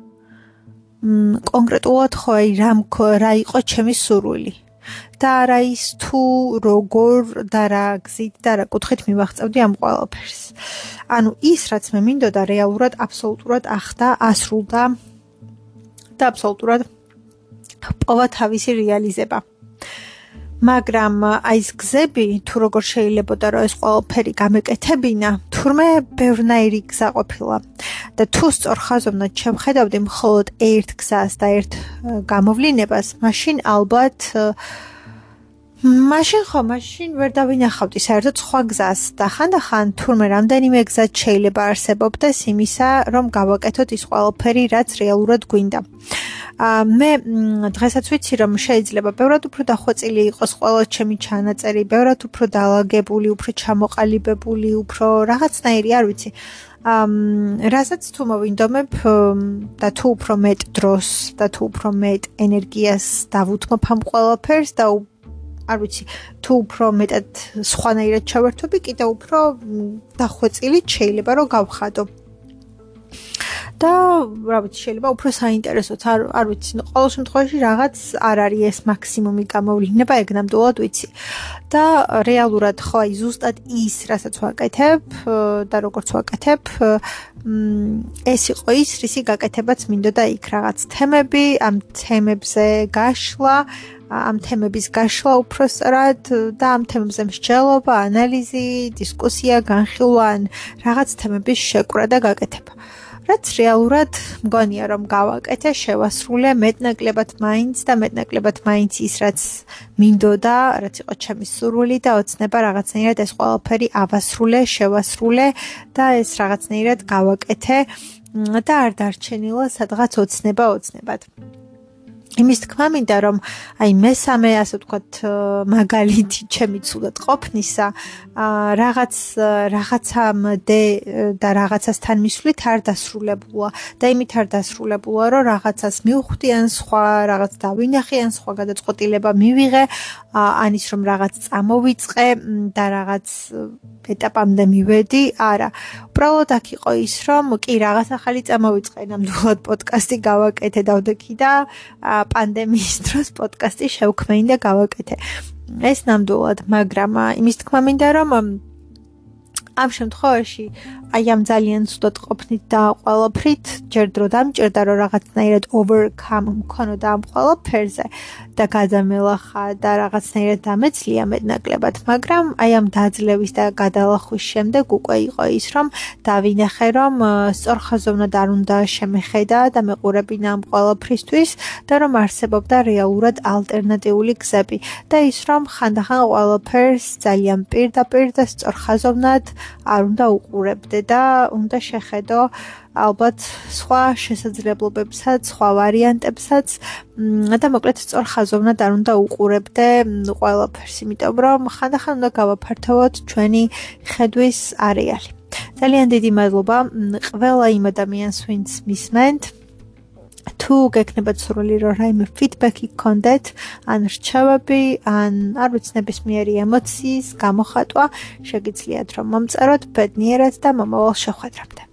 კონკრეტულად ხო აი რა იყო ჩემი სურვილი. და რა ის თუ როგორ და რა გზით და რა კუთხით მივაღწევდი ამ ყველაფერს. ანუ ის რაც მე მინდოდა რეალურად აბსოლუტურად ახდა, ასრულდა და აბსოლუტურად პოვა თავისი რეალიზება. მაგრამ აი ეს გზები თუ როგორ შეიძლებოდა რომ ეს ყველაფერი გამეკეთებინა, თურმე ბევრნაირი გზა ყოფილა. და თუ სწორ ხაზოვნად შევხედავდი მხოლოდ ერთ გზას და ერთ გამოვლინებას, მაშინ ალბათ მაშინ ხო, მაშინ ვერ დავინახავდი საერთოდ სხვა გზას და ხანდახან თურმე რამდენიმე გზა შეიძლება არსებობდეს იმისა, რომ გავაკეთოთ ის ყველაფერი, რაც რეალურად გვინდა. მე დღესაც ვიცი, რომ შეიძლება ბევრად უფრო დახვეწილი იყოს ყველა ჩემი ჩანაწერი, ბევრად უფრო დაალაგებული, უფრო ჩამოყალიბებული, უფრო რაღაცნაირი, არ ვიცი. რასაც თუ მოვინდომებ და თუ უფრო მეტ დროს და თუ უფრო მეტ ენერგიას დავუთმობ ამ ყველაფერს და არ ვიცი, თუ უფრო მეტად სხვანაირად ჩავერთვები, კიდევ უფრო დახვეწილით შეიძლება რომ გავხადო. და რა ვიცი, შეიძლება უფრო საინტერესოც, არ არ ვიცი, ყოველ შემთხვევაში რაღაც არ არის ეს მაქსიმუმი გამოვლინება, ეგ ნამდვილად ვიცი. და რეალურად ხო აი ზუსტად ის, რასაც ვაკეთებ და როგორც ვაკეთებ, ეს იყო ის, რისი გაკეთებაც მინდოდა იქ რაღაც თემები, ამ თემებზე გაშლა, ამ თემების გაშლა უფრო სწორად და ამ თემებზე მსჯელობა, ანალიზი, დისკუსია, განხილვა, რაღაც თემების შეკვრა და გაკეთება. რაც რეალურად მგონია რომ გავაკეთე, შევასრულე მეტნაკლებად მაინც და მეტნაკლებად მაინც ის რაც მინდოდა, რაც იყო ჩემი სურვილი და ოცნება რაღაცნაირად ეს ყველაფერი ავასრულე, შევასრულე და ეს რაღაცნაირად გავაკეთე და არ დარჩენილა სადღაც ოცნება ოცნებად. იმის თქმა მინდა რომ აი მესამე ასე ვთქვათ მაგალითი ჩემი ცუდად ყოფნისა რაღაც რაღაცამდე და რაღაცასთან მისვლით არ დასრულებულა და იმით არ დასრულებულა რომ რაღაცას მივხვდი ან სხვა რაღაც დავინახე ან სხვა გადაწყვეტილება მივიღე ან ის რომ რაღაც წამოვიწყე და რაღაც ეტაპამდე მივედი არა უბრალოდ აქ იყო ის რომ კი რაღაც ახალი წამოვიწყე ნამდვილად პოდკასტი გავაკეთე დავდექი და პანდემიის დროს პოდკასტი შევქმნი და გავაკეთე. ეს ნამდვილად, მაგრამ იმის თქმა მინდა რომ ამ შემთხვევაში აი ამ ძალიან ცუდად ყოფნით და ყველაფრით ჯერ დრო დამჭირდა რომ რაღაცნაირად overcome მქონოდა ამ ყველაფერზე და გადამელახა და რაღაცნაირად დამეცლია მეტნაკლებად, მაგრამ აი ამ დაძლევის და გადალახვის შემდეგ უკვე იყო ის რომ დავინახე რომ სწორხაზოვნად არ უნდა შემეხედა და მეყურებინა ამ ყველაფრისთვის და რომ არსებობდა რეალურად ალტერნატიული გზები და ის რომ ხანდახან ყველაფერს ძალიან პირდაპირ და სწორხაზოვნად არ უნდა უყურებდე და უნდა შეხედო ალბათ სხვა შესაძლებლობებსაც, სხვა ვარიანტებსაც და მოკლედ სწორხაზოვნად არ უნდა უყურებდე ყველაფერს, იმიტომ რომ ხანდახან უნდა გავაფართოვოთ ჩვენი ხედვის არეალი. ძალიან დიდი მადლობა ყველა იმ ადამიანს, ვინც მისმენთ. თუ გექნებათ სურვილი რომ რაიმე ფიდბექი გქონდეთ, ან რჩევები, ან არ ვიცი ნებისმიერი ემოციის გამოხატვა, შეგიძლიათ რომ მომწეროთ ბედნიერად და მომავალ შეხვედრამდე.